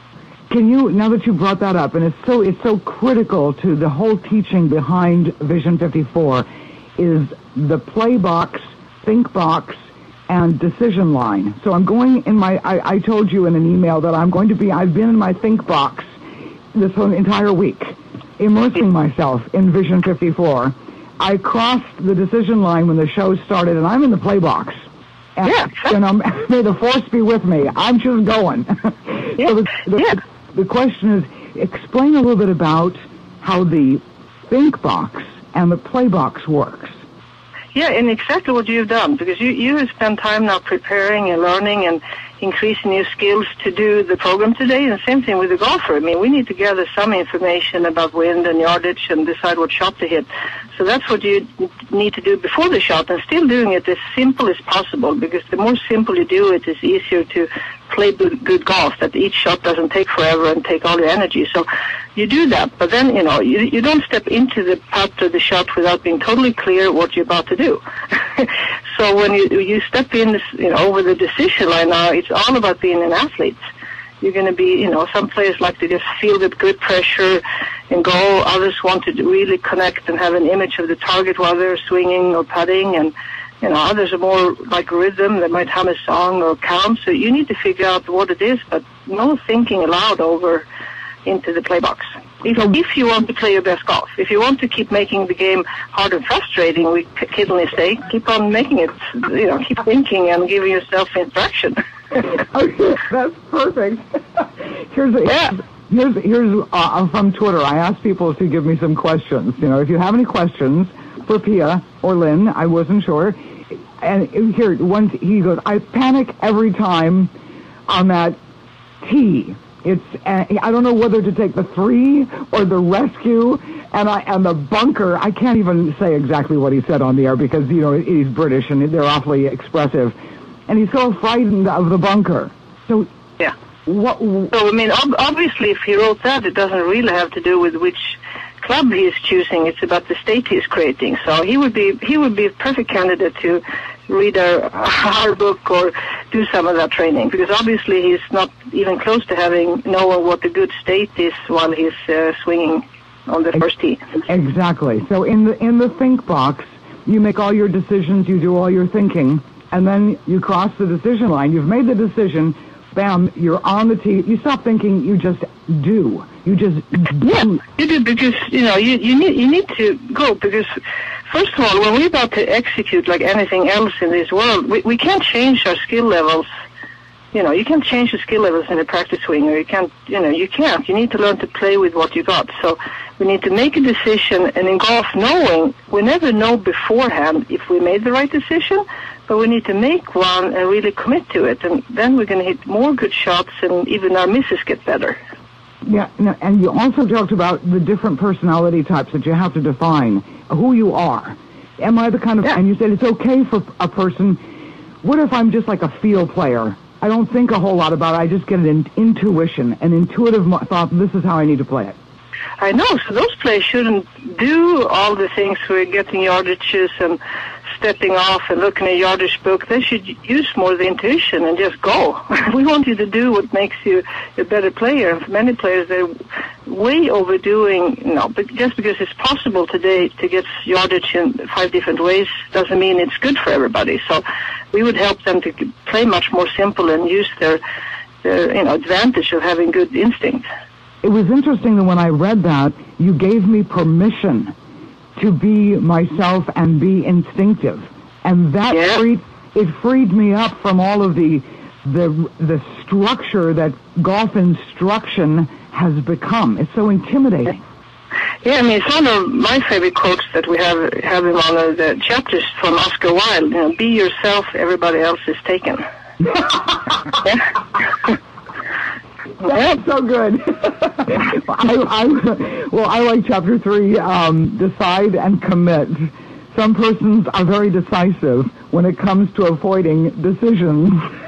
Can you, now that you brought that up, and it's so it's so critical to the whole teaching behind Vision fifty-four, is the play box, think box, and decision line. So I'm going in my, I, I told you in an email that I'm going to be, I've been in my think box this whole entire week, immersing myself in Vision fifty-four. I crossed the decision line when the show started, and I'm in the play box. And, yeah. and um, may the force be with me. I'm just going. Yeah. So the, the, yeah. the question is, explain a little bit about how the think box and the play box works. Yeah, and exactly what you've done, because you, you have spent time now preparing and learning and increasing your skills to do the program today, and same thing with the golfer. I mean, we need to gather some information about wind and yardage and decide what shot to hit. So that's what you need to do before the shot, and still doing it as simple as possible, because the more simple you do it, it's easier to play good, good golf, that each shot doesn't take forever and take all your energy. So you do that, but then, you know, you, you don't step into the putt or the shot without being totally clear what you're about to do. So when you you step in, you know, over the decision line now, it's all about being an athlete. You're going to be, you know, some players like to just feel the good pressure and go. Others want to really connect and have an image of the target while they're swinging or putting, and you know, others are more like rhythm. They might hum a song or count. So you need to figure out what it is, but no thinking aloud over into the play box. If, if you want to play your best golf, if you want to keep making the game hard and frustrating, we kid only say, keep on making it, you know, keep thinking and giving yourself instruction. Okay, that's perfect. Here's a, yeah. here's here's uh, from Twitter. I asked people to give me some questions. You know, if you have any questions for Pia or Lynn, I wasn't sure. And here, once he goes, I panic every time on that tee. It's uh, I don't know whether to take the three or the rescue, and I and the bunker. I can't even say exactly what he said on the air because you know he's British and they're awfully expressive, and he's so frightened of the bunker. So yeah. What? So I mean, ob- obviously, if he wrote that, it doesn't really have to do with which club he is choosing. It's about the state he is creating. So he would be he would be a perfect candidate to read our, our book or do some of that training, because obviously he's not even close to having knowing what a good state is while he's uh, swinging on the first tee. Exactly. So in the in the think box, you make all your decisions, you do all your thinking, and then you cross the decision line. You've made the decision. Bam! You're on the tee. You stop thinking. You just do. You just do. Yeah, you do, because you know you you need you need to go, because first of all, when we're about to execute like anything else in this world, we we can't change our skill levels. You know, you can't change the skill levels in a practice swing, or you can't. You know, you can't. You need to learn to play with what you got. So we need to make a decision, and in golf, knowing we never know beforehand if we made the right decision. But we need to make one and really commit to it, and then we're going to hit more good shots, and even our misses get better. Yeah, no, and you also talked about the different personality types that you have to define who you are. Am I the kind of? Yeah. And you said it's okay for a person. What if I'm just like a field player? I don't think a whole lot about it. I just get an intuition, an intuitive thought. This is how I need to play it. I know. So those players shouldn't do all the things we're getting yardages and stepping off and looking at yardage book. They should use more of the intuition and just go. We want you to do what makes you a better player. And for many players, they're way overdoing, you know, but just because it's possible today to get yardage in five different ways doesn't mean it's good for everybody. So we would help them to play much more simple and use their, their you know, advantage of having good instinct. It was interesting that when I read that, you gave me permission to be myself and be instinctive, and that yeah. freed it freed me up from all of the the the structure that golf instruction has become. It's so intimidating. Yeah, I mean, it's one of my favorite quotes that we have have in one of the chapters from Oscar Wilde. You know, be yourself, everybody else is taken. yeah. That's so good. I, I, well, I like chapter three, um, decide and commit. Some persons are very decisive when it comes to avoiding decisions.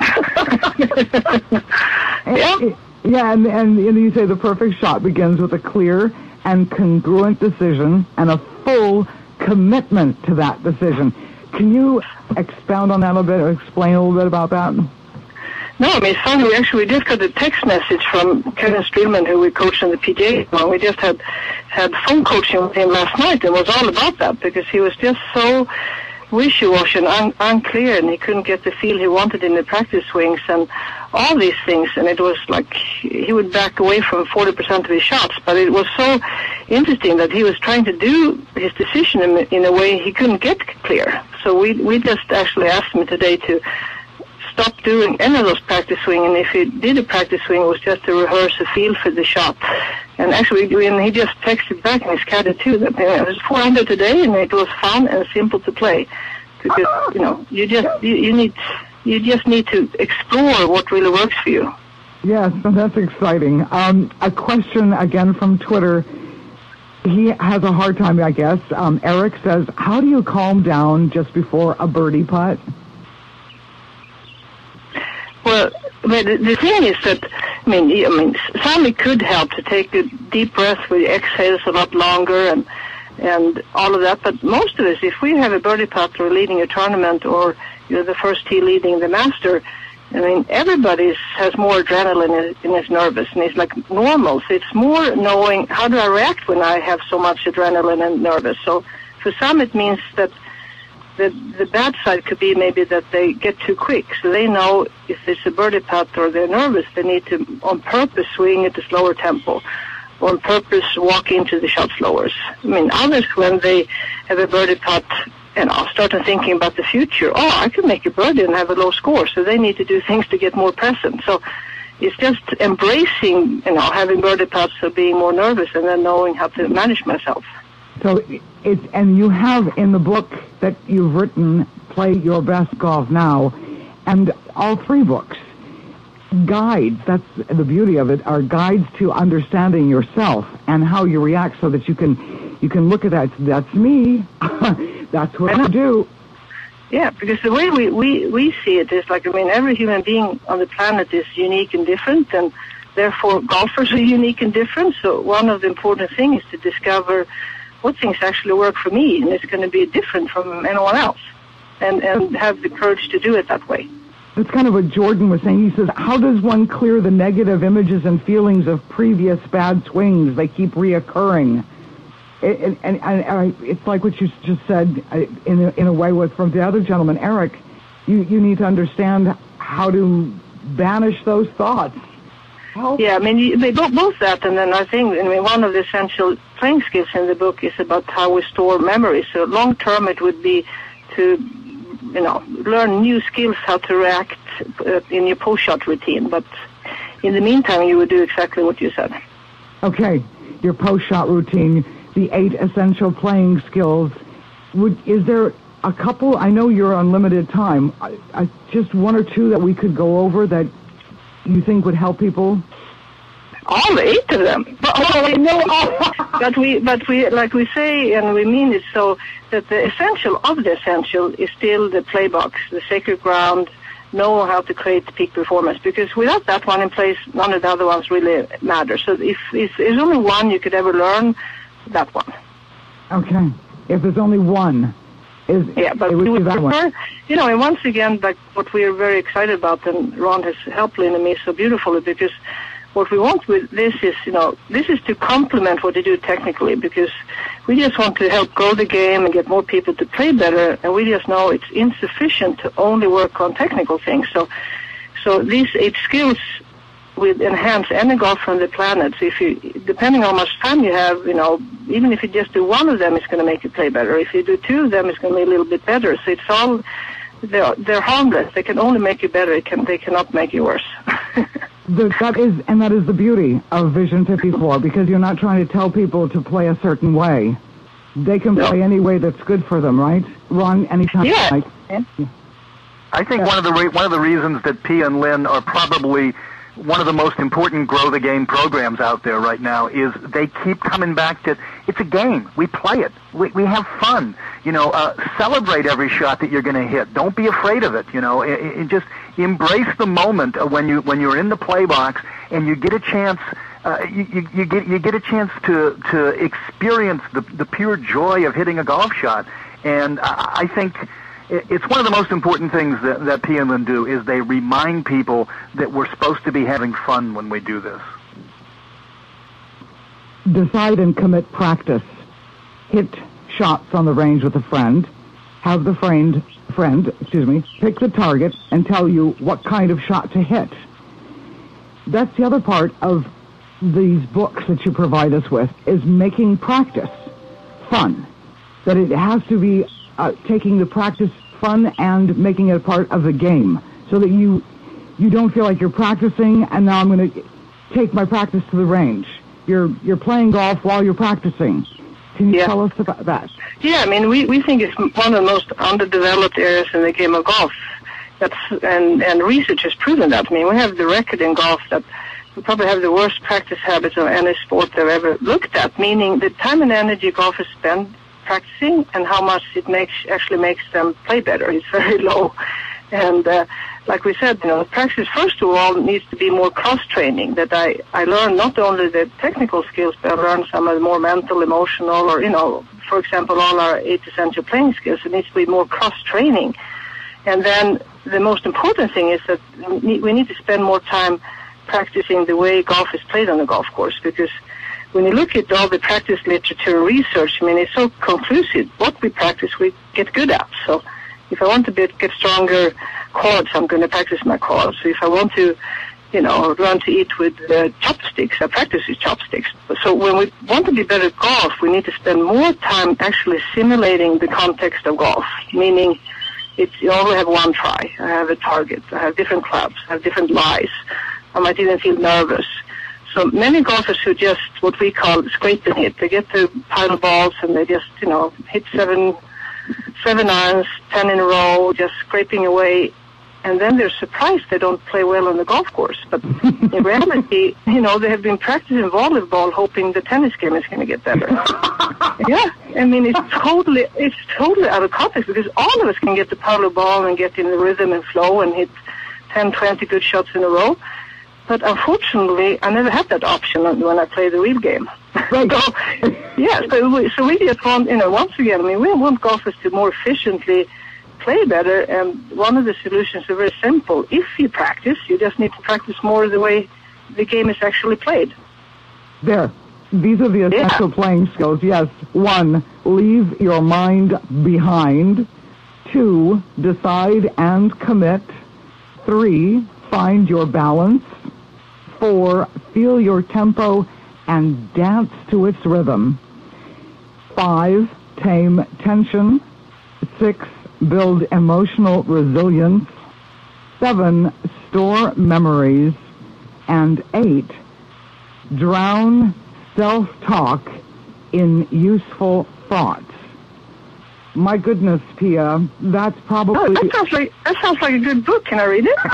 yeah, yeah and, and, and you say the perfect shot begins with a clear and congruent decision and a full commitment to that decision. Can you expound on that a little bit, or explain a little bit about that? No, I mean, it's funny. We actually we just got a text message from Kevin Streelman, who we coached in the P G A. We just had had phone coaching with him last night, and it was all about that, because he was just so wishy-washy and un- unclear, and he couldn't get the feel he wanted in the practice swings and all these things. And it was like he would back away from forty percent of his shots. But it was so interesting that he was trying to do his decision in, in a way he couldn't get clear. So we we just actually asked him today to stop doing any of those practice swing, and if he did a practice swing, it was just to rehearse a feel for the shot. And actually, when he just texted back in his caddy too, that you know, it was four hundred today, and it was fun and simple to play. Because you know, you just you, you need you just need to explore what really works for you. Yes, that's exciting. Um, a question again from Twitter. He has a hard time, I guess. Um, Eric says, "How do you calm down just before a birdie putt?" Well, but the, the thing is that, I mean, I mean, some it could help to take a deep breath where you exhale a lot longer and and all of that. But most of us, if we have a birdie putt or leading a tournament, or you're the first tee leading the master, I mean, everybody has more adrenaline and is nervous, and it's like normal. So it's more knowing how do I react when I have so much adrenaline and nervous. So for some, it means that The, the bad side could be maybe that they get too quick, so they know if it's a birdie putt or they're nervous, they need to on purpose swing at a slower tempo, or on purpose walk into the shot slower. I mean, others, when they have a birdie putt, and I'll start thinking about the future. Oh, I could make a birdie and have a low score, so they need to do things to get more present. So it's just embracing, you know, having birdie putts or being more nervous, and then knowing how to manage myself. So it's, and you have in the book that you've written, Play Your Best Golf Now, and all three books, guides. That's the beauty of it. Are guides to understanding yourself and how you react, so that you can you can look at that. That's me. That's what I do. Yeah, because the way we, we, we see it is like, I mean, every human being on the planet is unique and different, and therefore golfers are unique and different. So one of the important things is to discover what things actually work for me, and it's going to be different from anyone else, and, and have the courage to do it that way. That's kind of what Jordan was saying. He says, how does one clear the negative images and feelings of previous bad swings? They keep reoccurring. It, and, and, and it's like what you just said in a, in a way with from the other gentleman, Eric. You, you need to understand how to banish those thoughts. Help. Yeah, I mean, you, they both, both that, and then I think, I mean, one of the essential playing skills in the book is about how we store memory. So long term, it would be to, you know, learn new skills, how to react uh, in your post-shot routine. But in the meantime, you would do exactly what you said. Okay, your post-shot routine, the eight essential playing skills. Would is there a couple? I know you're on limited time. I, I, just one or two that we could go over that you think would help people? All eight of them. But, oh, no, oh, but we, but we, like we say, and we mean it so, that the essential of the essential is still the play box, the sacred ground, know how to create peak performance. Because without that one in place, none of the other ones really matter. So if, if there's only one you could ever learn, that one. Okay. If there's only one, is yeah, but it would we be that prefer, one. You know, and once again, like what we are very excited about, and Ron has helped Lynn and me so beautifully, because what we want with this is, you know, this is to complement what they do technically, because we just want to help grow the game and get more people to play better, and we just know it's insufficient to only work on technical things. So, so these eight skills will enhance any golfer on the planet. So if you, depending on how much time you have, you know, even if you just do one of them, it's going to make you play better. If you do two of them, it's going to be a little bit better. So it's all, they're, they're harmless. They can only make you better. It can, they cannot make you worse. the, that is, and that is the beauty of Vision fifty-four, because you're not trying to tell people to play a certain way. They can play any way that's good for them, right? Ron, anytime. Yeah. Like, yeah. I think one of the re- one of the reasons that Pia and Lynn are probably one of the most important grow the game programs out there right now is they keep coming back to, it's a game. We play it. We, we have fun. You know, uh, celebrate every shot that you're going to hit. Don't be afraid of it. You know, it, it just embrace the moment when you when you're in the play box and you get a chance. Uh, you, you, you get you get a chance to to experience the the pure joy of hitting a golf shot. And I, I think it's one of the most important things that, that P and Lynn do is they remind people that we're supposed to be having fun when we do this. Decide and commit practice. Hit shots on the range with a friend. Have the friend, friend, excuse me, pick the target and tell you what kind of shot to hit. That's the other part of these books that you provide us with, is making practice fun. That it has to be Uh, taking the practice fun and making it a part of the game, so that you you don't feel like you're practicing and now I'm going to take my practice to the range. You're you're playing golf while you're practicing. Can you yeah. tell us about that? Yeah, I mean, we, we think it's one of the most underdeveloped areas in the game of golf. That's and, and research has proven that. I mean, we have the record in golf that we probably have the worst practice habits of any sport they've ever looked at, meaning the time and energy golfers spend practicing and how much it makes actually makes them play better is very low. And uh, like we said, you know, practice first of all needs to be more cross-training, that I, I learn not only the technical skills, but I learn some of the more mental, emotional, or, you know, for example, all our eight essential playing skills. It needs to be more cross-training. And then the most important thing is that we need to spend more time practicing the way golf is played on the golf course, because when you look at all the practice literature and research, I mean, it's so conclusive. What we practice, we get good at. So if I want to be, get stronger quads, I'm going to practice my quads. So if I want to, you know, learn to eat with uh, chopsticks, I practice with chopsticks. So when we want to be better at golf, we need to spend more time actually simulating the context of golf, meaning it's, you only have one try. I have a target. I have different clubs. I have different lies. I might even feel nervous. So many golfers who just, what we call scrape and hit, they get the pile of balls and they just, you know, hit seven, seven irons, ten in a row, just scraping away. and then they're surprised they don't play well on the golf course. But in reality, you know, they have been practicing volleyball hoping the tennis game is going to get better. Yeah, I mean, it's totally, it's totally out of context, because all of us can get the power ball and get in the rhythm and flow and hit ten, twenty good shots in a row. But unfortunately, I never had that option when I play the real game. Right. So, yeah, so we, so we just want, you know, once again, I mean, we want golfers to more efficiently play better, and one of the solutions are very simple. If you practice, you just need to practice more the way the game is actually played. There. These are the essential yeah. playing skills. Yes. One, leave your mind behind. Two, decide and commit. Three, find your balance. Four, feel your tempo and dance to its rhythm. Five, tame tension. Six, build emotional resilience. Seven, store memories. And eight, drown self-talk in useful thoughts. My goodness, Pia, that's probably... Oh, that sounds like that sounds like a good book. Can I read it?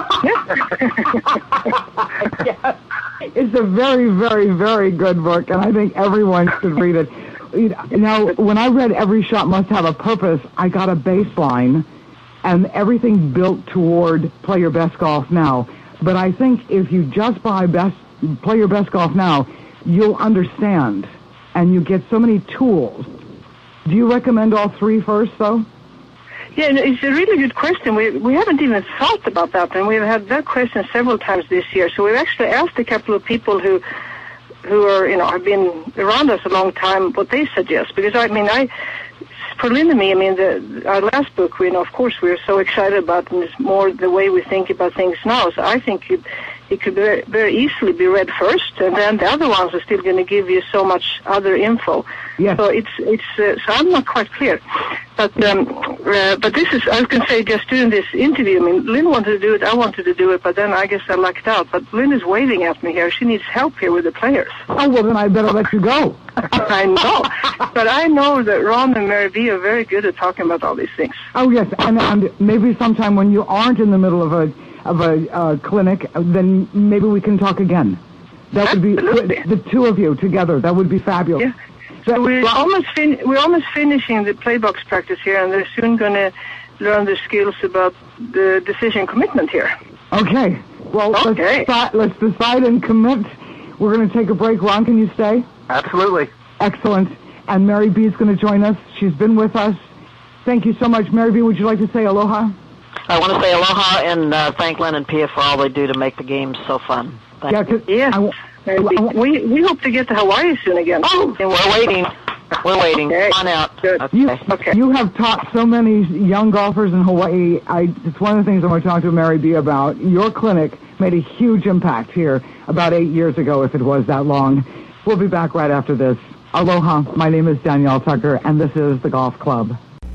Yeah. Yes. It's a very, very, very good book, and I think everyone should read it. Now, when I read Every Shot Must Have a Purpose, I got a baseline, and everything built toward Play Your Best Golf Now. But I think if you just buy best, Play Your Best Golf Now, you'll understand, and you get so many tools. Do you recommend all three first, though? Yeah, it's a really good question. We we haven't even thought about that, and we've had that question several times this year. So we've actually asked a couple of people who who are, you know, have been around us a long time what they suggest. Because, I mean, I, for Lynn and me, I mean, the, our last book, we, you know, of course, we were so excited about, and it's more the way we think about things now. So I think it, it could very, very easily be read first, and then the other ones are still going to give you so much other info. Yes. So it's it's uh, so I'm not quite clear, but um, uh, but this is, I was going to say, just doing this interview. I mean, Lynn wanted to do it, I wanted to do it, but then I guess I lucked out. But Lynn is waving at me here. She needs help here with the players. Oh, well, then I better let you go. I know, but I know that Ron and Mary B are very good at talking about all these things. Oh yes, and, and maybe sometime when you aren't in the middle of a of a uh, clinic, then maybe we can talk again. That would be the two of you together. That would be fabulous. Yeah. So we're almost fin- we're almost finishing the playbox practice here, and they're soon going to learn the skills about the decision commitment here. Okay. Well, okay. Let's, let's decide and commit. We're going to take a break. Ron, can you stay? Absolutely. Excellent. And Mary B is going to join us. She's been with us. Thank you so much. Mary B, would you like to say aloha? I want to say aloha and uh, thank Lynn and Pia for all they do to make the games so fun. Thank yeah, you. Yeah. I, we we hope to get to Hawaii soon again. Oh, and we're waiting. We're waiting. Okay. On out. Good. Okay. You, okay. You have taught so many young golfers in Hawaii. I, it's one of the things I want to talk to Mary B about. Your clinic made a huge impact here about eight years ago, if it was that long. We'll be back right after this. Aloha. My name is Danielle Tucker, and this is The Golf Club.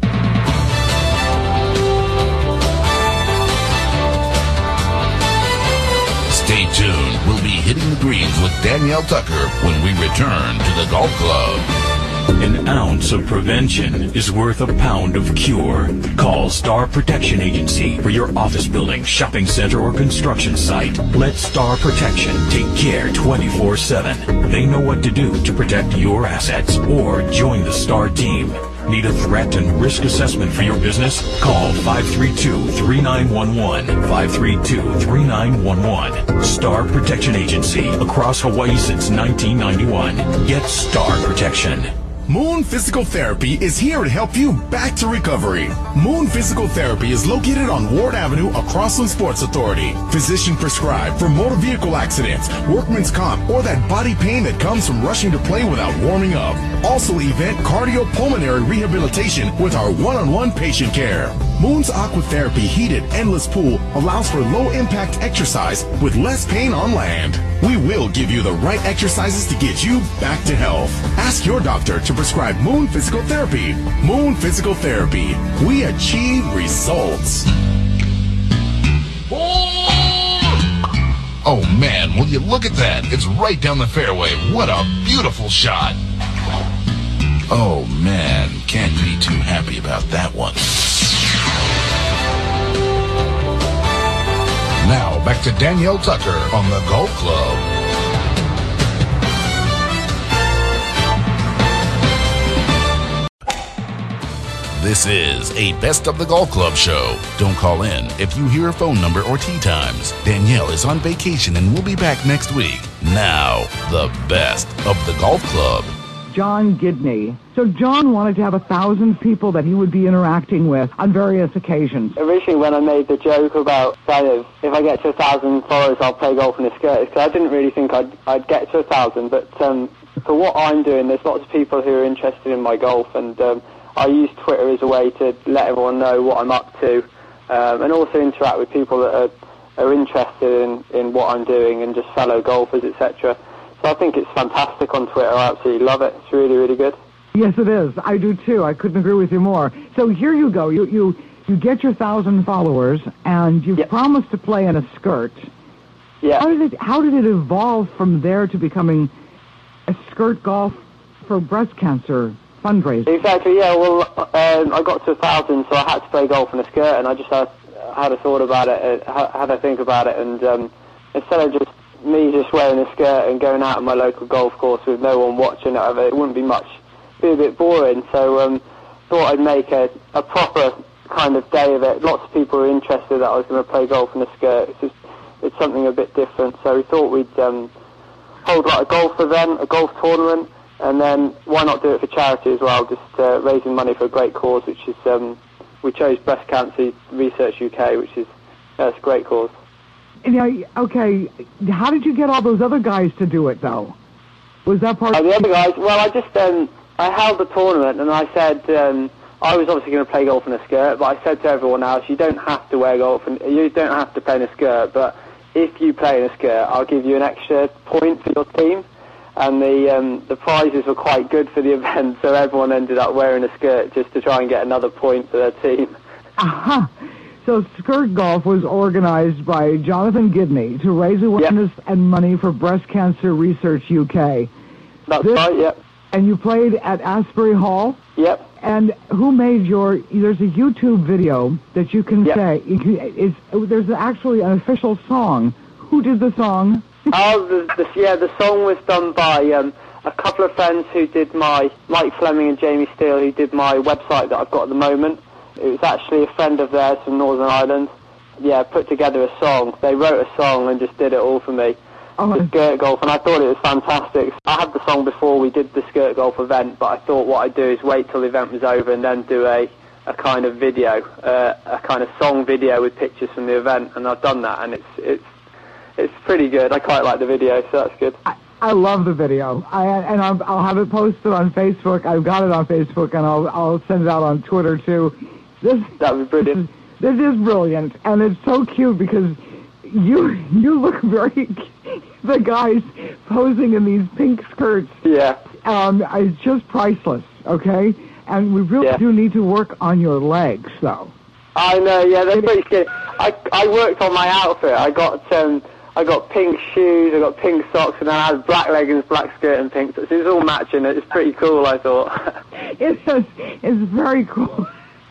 Stay tuned. We'll be hitting the greens with Danielle Tucker when we return to the Golf Club. An ounce of prevention is worth a pound of cure. Call Star Protection Agency for your office building, shopping center, or construction site. Let Star Protection take care twenty-four seven. They know what to do to protect your assets, or join the Star team. Need a threat and risk assessment for your business? Call five three two, three nine one one, five three two, three nine one one. Star Protection Agency, across Hawaii since nineteen ninety-one. Get Star Protection. Moon Physical Therapy is here to help you back to recovery. Moon Physical Therapy is located on Ward Avenue across from Sports Authority. Physician prescribed for motor vehicle accidents, workman's comp, or that body pain that comes from rushing to play without warming up. Also event cardiopulmonary rehabilitation with our one-on-one patient care. Moon's Aquatherapy heated endless pool allows for low-impact exercise with less pain on land. We will give you the right exercises to get you back to health. Ask your doctor to prescribe Moon Physical Therapy. Moon Physical Therapy. We achieve results. Oh man, will you look at that? It's right down the fairway. What a beautiful shot. Oh man, can't be too happy about that one. back to Danielle Tucker on the Golf Club. This is a Best of the Golf Club show. Don't call in if you hear a phone number or tee times. Danielle is on vacation and will be back next week. Now, the Best of the Golf Club. John Gidney. So John wanted to have a thousand people that he would be interacting with on various occasions. Originally, when I made the joke about kind of if I get to a thousand followers, I'll play golf in a skirt, because I didn't really think I'd I'd get to a thousand. But um, for what I'm doing, there's lots of people who are interested in my golf, and um, I use Twitter as a way to let everyone know what I'm up to, um, and also interact with people that are, are interested in, in what I'm doing, and just fellow golfers, et cetera. So I think it's fantastic on Twitter. I absolutely love it. It's really, really good. Yes, it is. I do too. I couldn't agree with you more. So here you go. You you, you get your thousand followers, and you've yep. promised to play in a skirt. Yeah. How did it How did it evolve from there to becoming a skirt golf for breast cancer fundraising? Exactly. Yeah. Well, um, I got to a thousand, so I had to play golf in a skirt, and I just had, had a thought about it, uh, had a think about it, and um, instead of just me just wearing a skirt and going out on my local golf course with no one watching it, it wouldn't be much, be a bit boring. So um, thought I'd make a, a proper kind of day of it. Lots of people were interested that I was going to play golf in a skirt. It's just, it's something a bit different. So we thought we'd um, hold like a golf event, a golf tournament, and then why not do it for charity as well? Just uh, raising money for a great cause, which is um, we chose Breast Cancer Research U K, which is uh, it's a great cause. Yeah, okay, how did you get all those other guys to do it, though? Was that part uh, of the other guys? Well, I just, um, I held the tournament, and I said, um, I was obviously going to play golf in a skirt, but I said to everyone else, you don't have to wear golf, and you don't have to play in a skirt, but if you play in a skirt, I'll give you an extra point for your team. And the um, the prizes were quite good for the event, so everyone ended up wearing a skirt just to try and get another point for their team. Aha! Uh-huh. So Skirt Golf was organized by Jonathan Gidney to raise awareness yep. and money for Breast Cancer Research U K. That's this, right, yep. And you played at Asbury Hall? Yep. And who made your, there's a YouTube video that you can yep. say, it's, there's actually an official song. Who did the song? oh, the, the, yeah, the song was done by um, a couple of friends who did my, Mike Fleming and Jamie Steele, who did my website that I've got at the moment. It was actually a friend of theirs from Northern Ireland. Yeah, put together a song. They wrote a song and just did it all for me. Oh, the skirt golf, and I thought it was fantastic. I had the song before we did the skirt golf event, but I thought what I'd do is wait till the event was over and then do a, a kind of video, uh, a kind of song video with pictures from the event, and I've done that, and it's it's it's pretty good. I quite like the video, so that's good. I, I love the video, I, and I'll, I'll have it posted on Facebook. I've got it on Facebook, and I'll I'll send it out on Twitter too. This, that would be brilliant. This, this is brilliant, and it's so cute because you you look very the guys posing in these pink skirts. Yeah. Um, it's just priceless. Okay, and we really yeah. do need to work on your legs, though. I know. Yeah, they're pretty scary. I I worked on my outfit. I got um I got pink shoes. I got pink socks, and then I had black leggings, black skirt, and pink. So it was all matching. It's pretty cool. I thought. It is. It's very cool.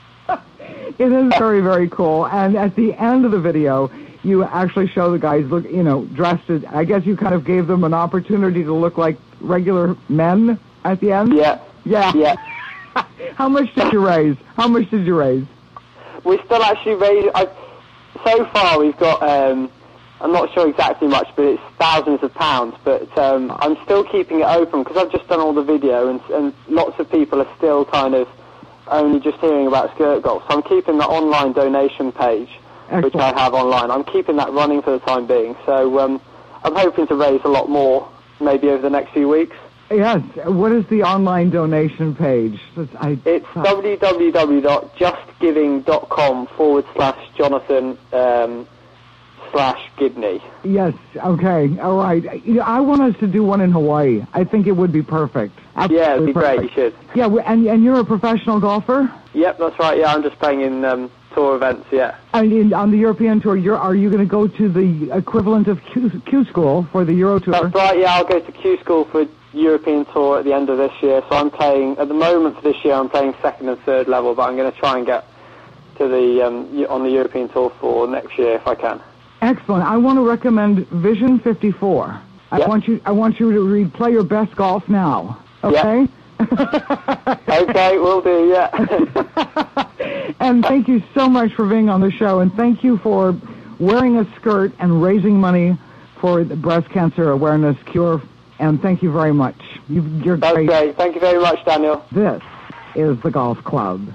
It is very, very cool. And at the end of the video, you actually show the guys look, you know, dressed as, I guess you kind of gave them an opportunity to look like regular men at the end? Yeah. Yeah. Yeah. How much did you raise? How much did you raise? We still actually raise, I, so far we've got, um, I'm not sure exactly much, but it's thousands of pounds. But um, I'm still keeping it open because I've just done all the video, and, and lots of people are still kind of only just hearing about skirt golf. So I'm keeping the online donation page, Excellent. which I have online. I'm keeping that running for the time being. So um, I'm hoping to raise a lot more, maybe over the next few weeks. Yes. What is the online donation page? I, it's uh, www.justgiving.com forward slash Jonathan um, slash Gidney. Yes. Okay. All right. I want us to do one in Hawaii. I think it would be perfect. Absolutely yeah, it'd be perfect. great. You should. Yeah. And and you're a professional golfer? Yep, that's right. Yeah, I'm just playing in um, tour events. Yeah. And in, on the European tour, you're are you going to go to the equivalent of Q, Q School for the Euro Tour? That's right. Yeah, I'll go to Q School for European Tour at the end of this year. So I'm playing at the moment for this year. I'm playing second and third level, but I'm going to try and get to the um, on the European Tour for next year if I can. Excellent. I want to recommend Vision fifty-four. I Yep. want you. I want you to read "Play Your Best Golf Now." Okay. Okay, will do. Yeah. And thank you so much for being on the show, and thank you for wearing a skirt and raising money for the breast cancer awareness cure. And thank you very much. You, you're That's great. great. Thank you very much, Daniel. This is the Golf Club.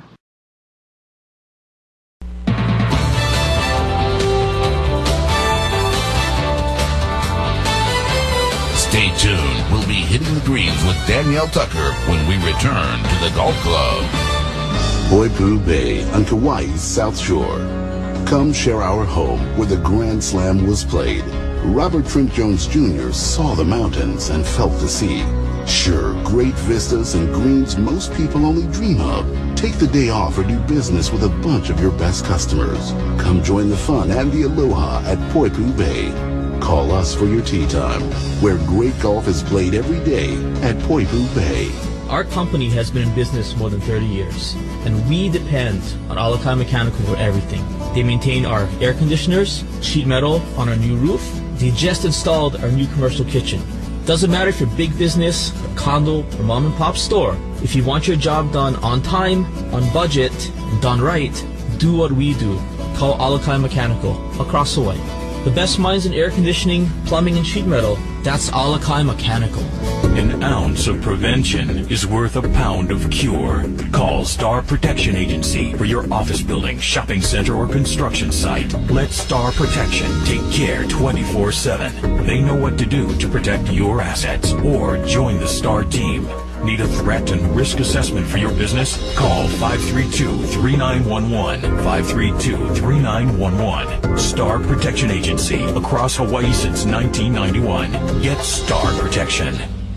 Stay tuned. We'll be hitting the greens with Danielle Tucker when we return to the Golf Club. Poipu Bay on Kauai's South Shore. Come share our home where the Grand Slam was played. Robert Trent Jones Junior saw the mountains and felt the sea. Sure, great vistas and greens most people only dream of. Take the day off or do business with a bunch of your best customers. Come join the fun and the aloha at Poipu Bay. Call us for your tee time, where great golf is played every day at Poipu Bay. Our company has been in business more than thirty years, and we depend on Alakai Mechanical for everything. They maintain our air conditioners, sheet metal on our new roof. They just installed our new commercial kitchen. Doesn't matter if you're big business, a condo, or mom and pop store. If you want your job done on time, on budget, and done right, do what we do. Call Alakai Mechanical across Hawaii. The best minds in air conditioning, plumbing, and sheet metal. That's Alakai Mechanical. An ounce of prevention is worth a pound of cure. Call Star Protection Agency for your office building, shopping center, or construction site. Let Star Protection take care twenty-four seven. They know what to do to protect your assets. Or join the Star team. Need a threat and risk assessment for your business? Call five three two, three nine one one, five three two, three nine one one. Star Protection Agency, across Hawaii since nineteen ninety-one. Get Star Protection.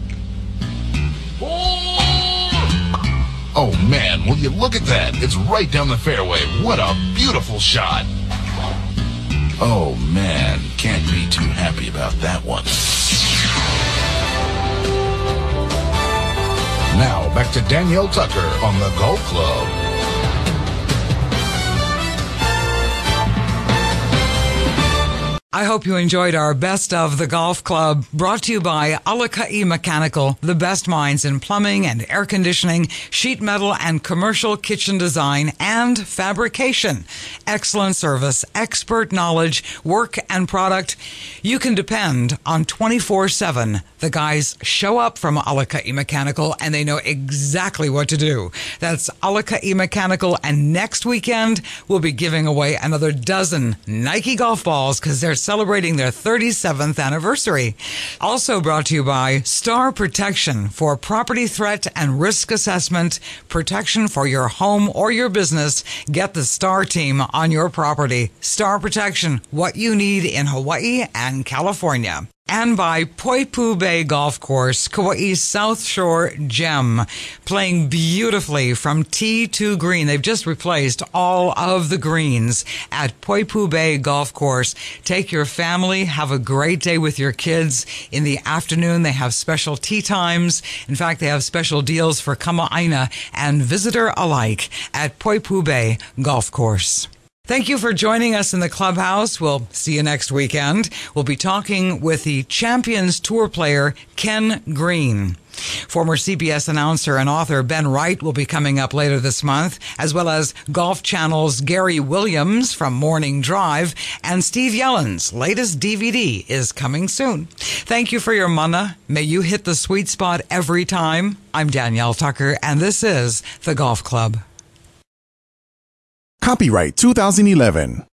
Oh man, will you look at that? It's right down the fairway. What a beautiful shot. Oh man, can't be too happy about that one. Now, back to Danielle Tucker on the Golf Club. I hope you enjoyed our Best of the Golf Club, brought to you by Alakai Mechanical, the best minds in plumbing and air conditioning, sheet metal and commercial kitchen design and fabrication. Excellent service, expert knowledge, work and product. You can depend on twenty-four seven. The guys show up from Alakai Mechanical and they know exactly what to do. That's Alakai Mechanical, and next weekend we'll be giving away another dozen Nike golf balls because they're celebrating their thirty-seventh anniversary. Also brought to you by Star Protection for property threat and risk assessment, protection for your home or your business. Get the Star team on your property. Star Protection, what you need in Hawaii and California. And by Poipu Bay Golf Course, Kauai's South Shore gem, playing beautifully from tee to green. They've just replaced all of the greens at Poipu Bay Golf Course. Take your family, have a great day with your kids. In the afternoon, they have special tea times. In fact, they have special deals for kama'aina and visitor alike at Poipu Bay Golf Course. Thank you for joining us in the clubhouse. We'll see you next weekend. We'll be talking with the Champions Tour player, Ken Green. Former C B S announcer and author Ben Wright will be coming up later this month, as well as Golf Channel's Gary Williams from Morning Drive, and Steve Yellen's latest D V D is coming soon. Thank you for your mana. May you hit the sweet spot every time. I'm Danielle Tucker, and this is The Golf Club. Copyright two thousand eleven.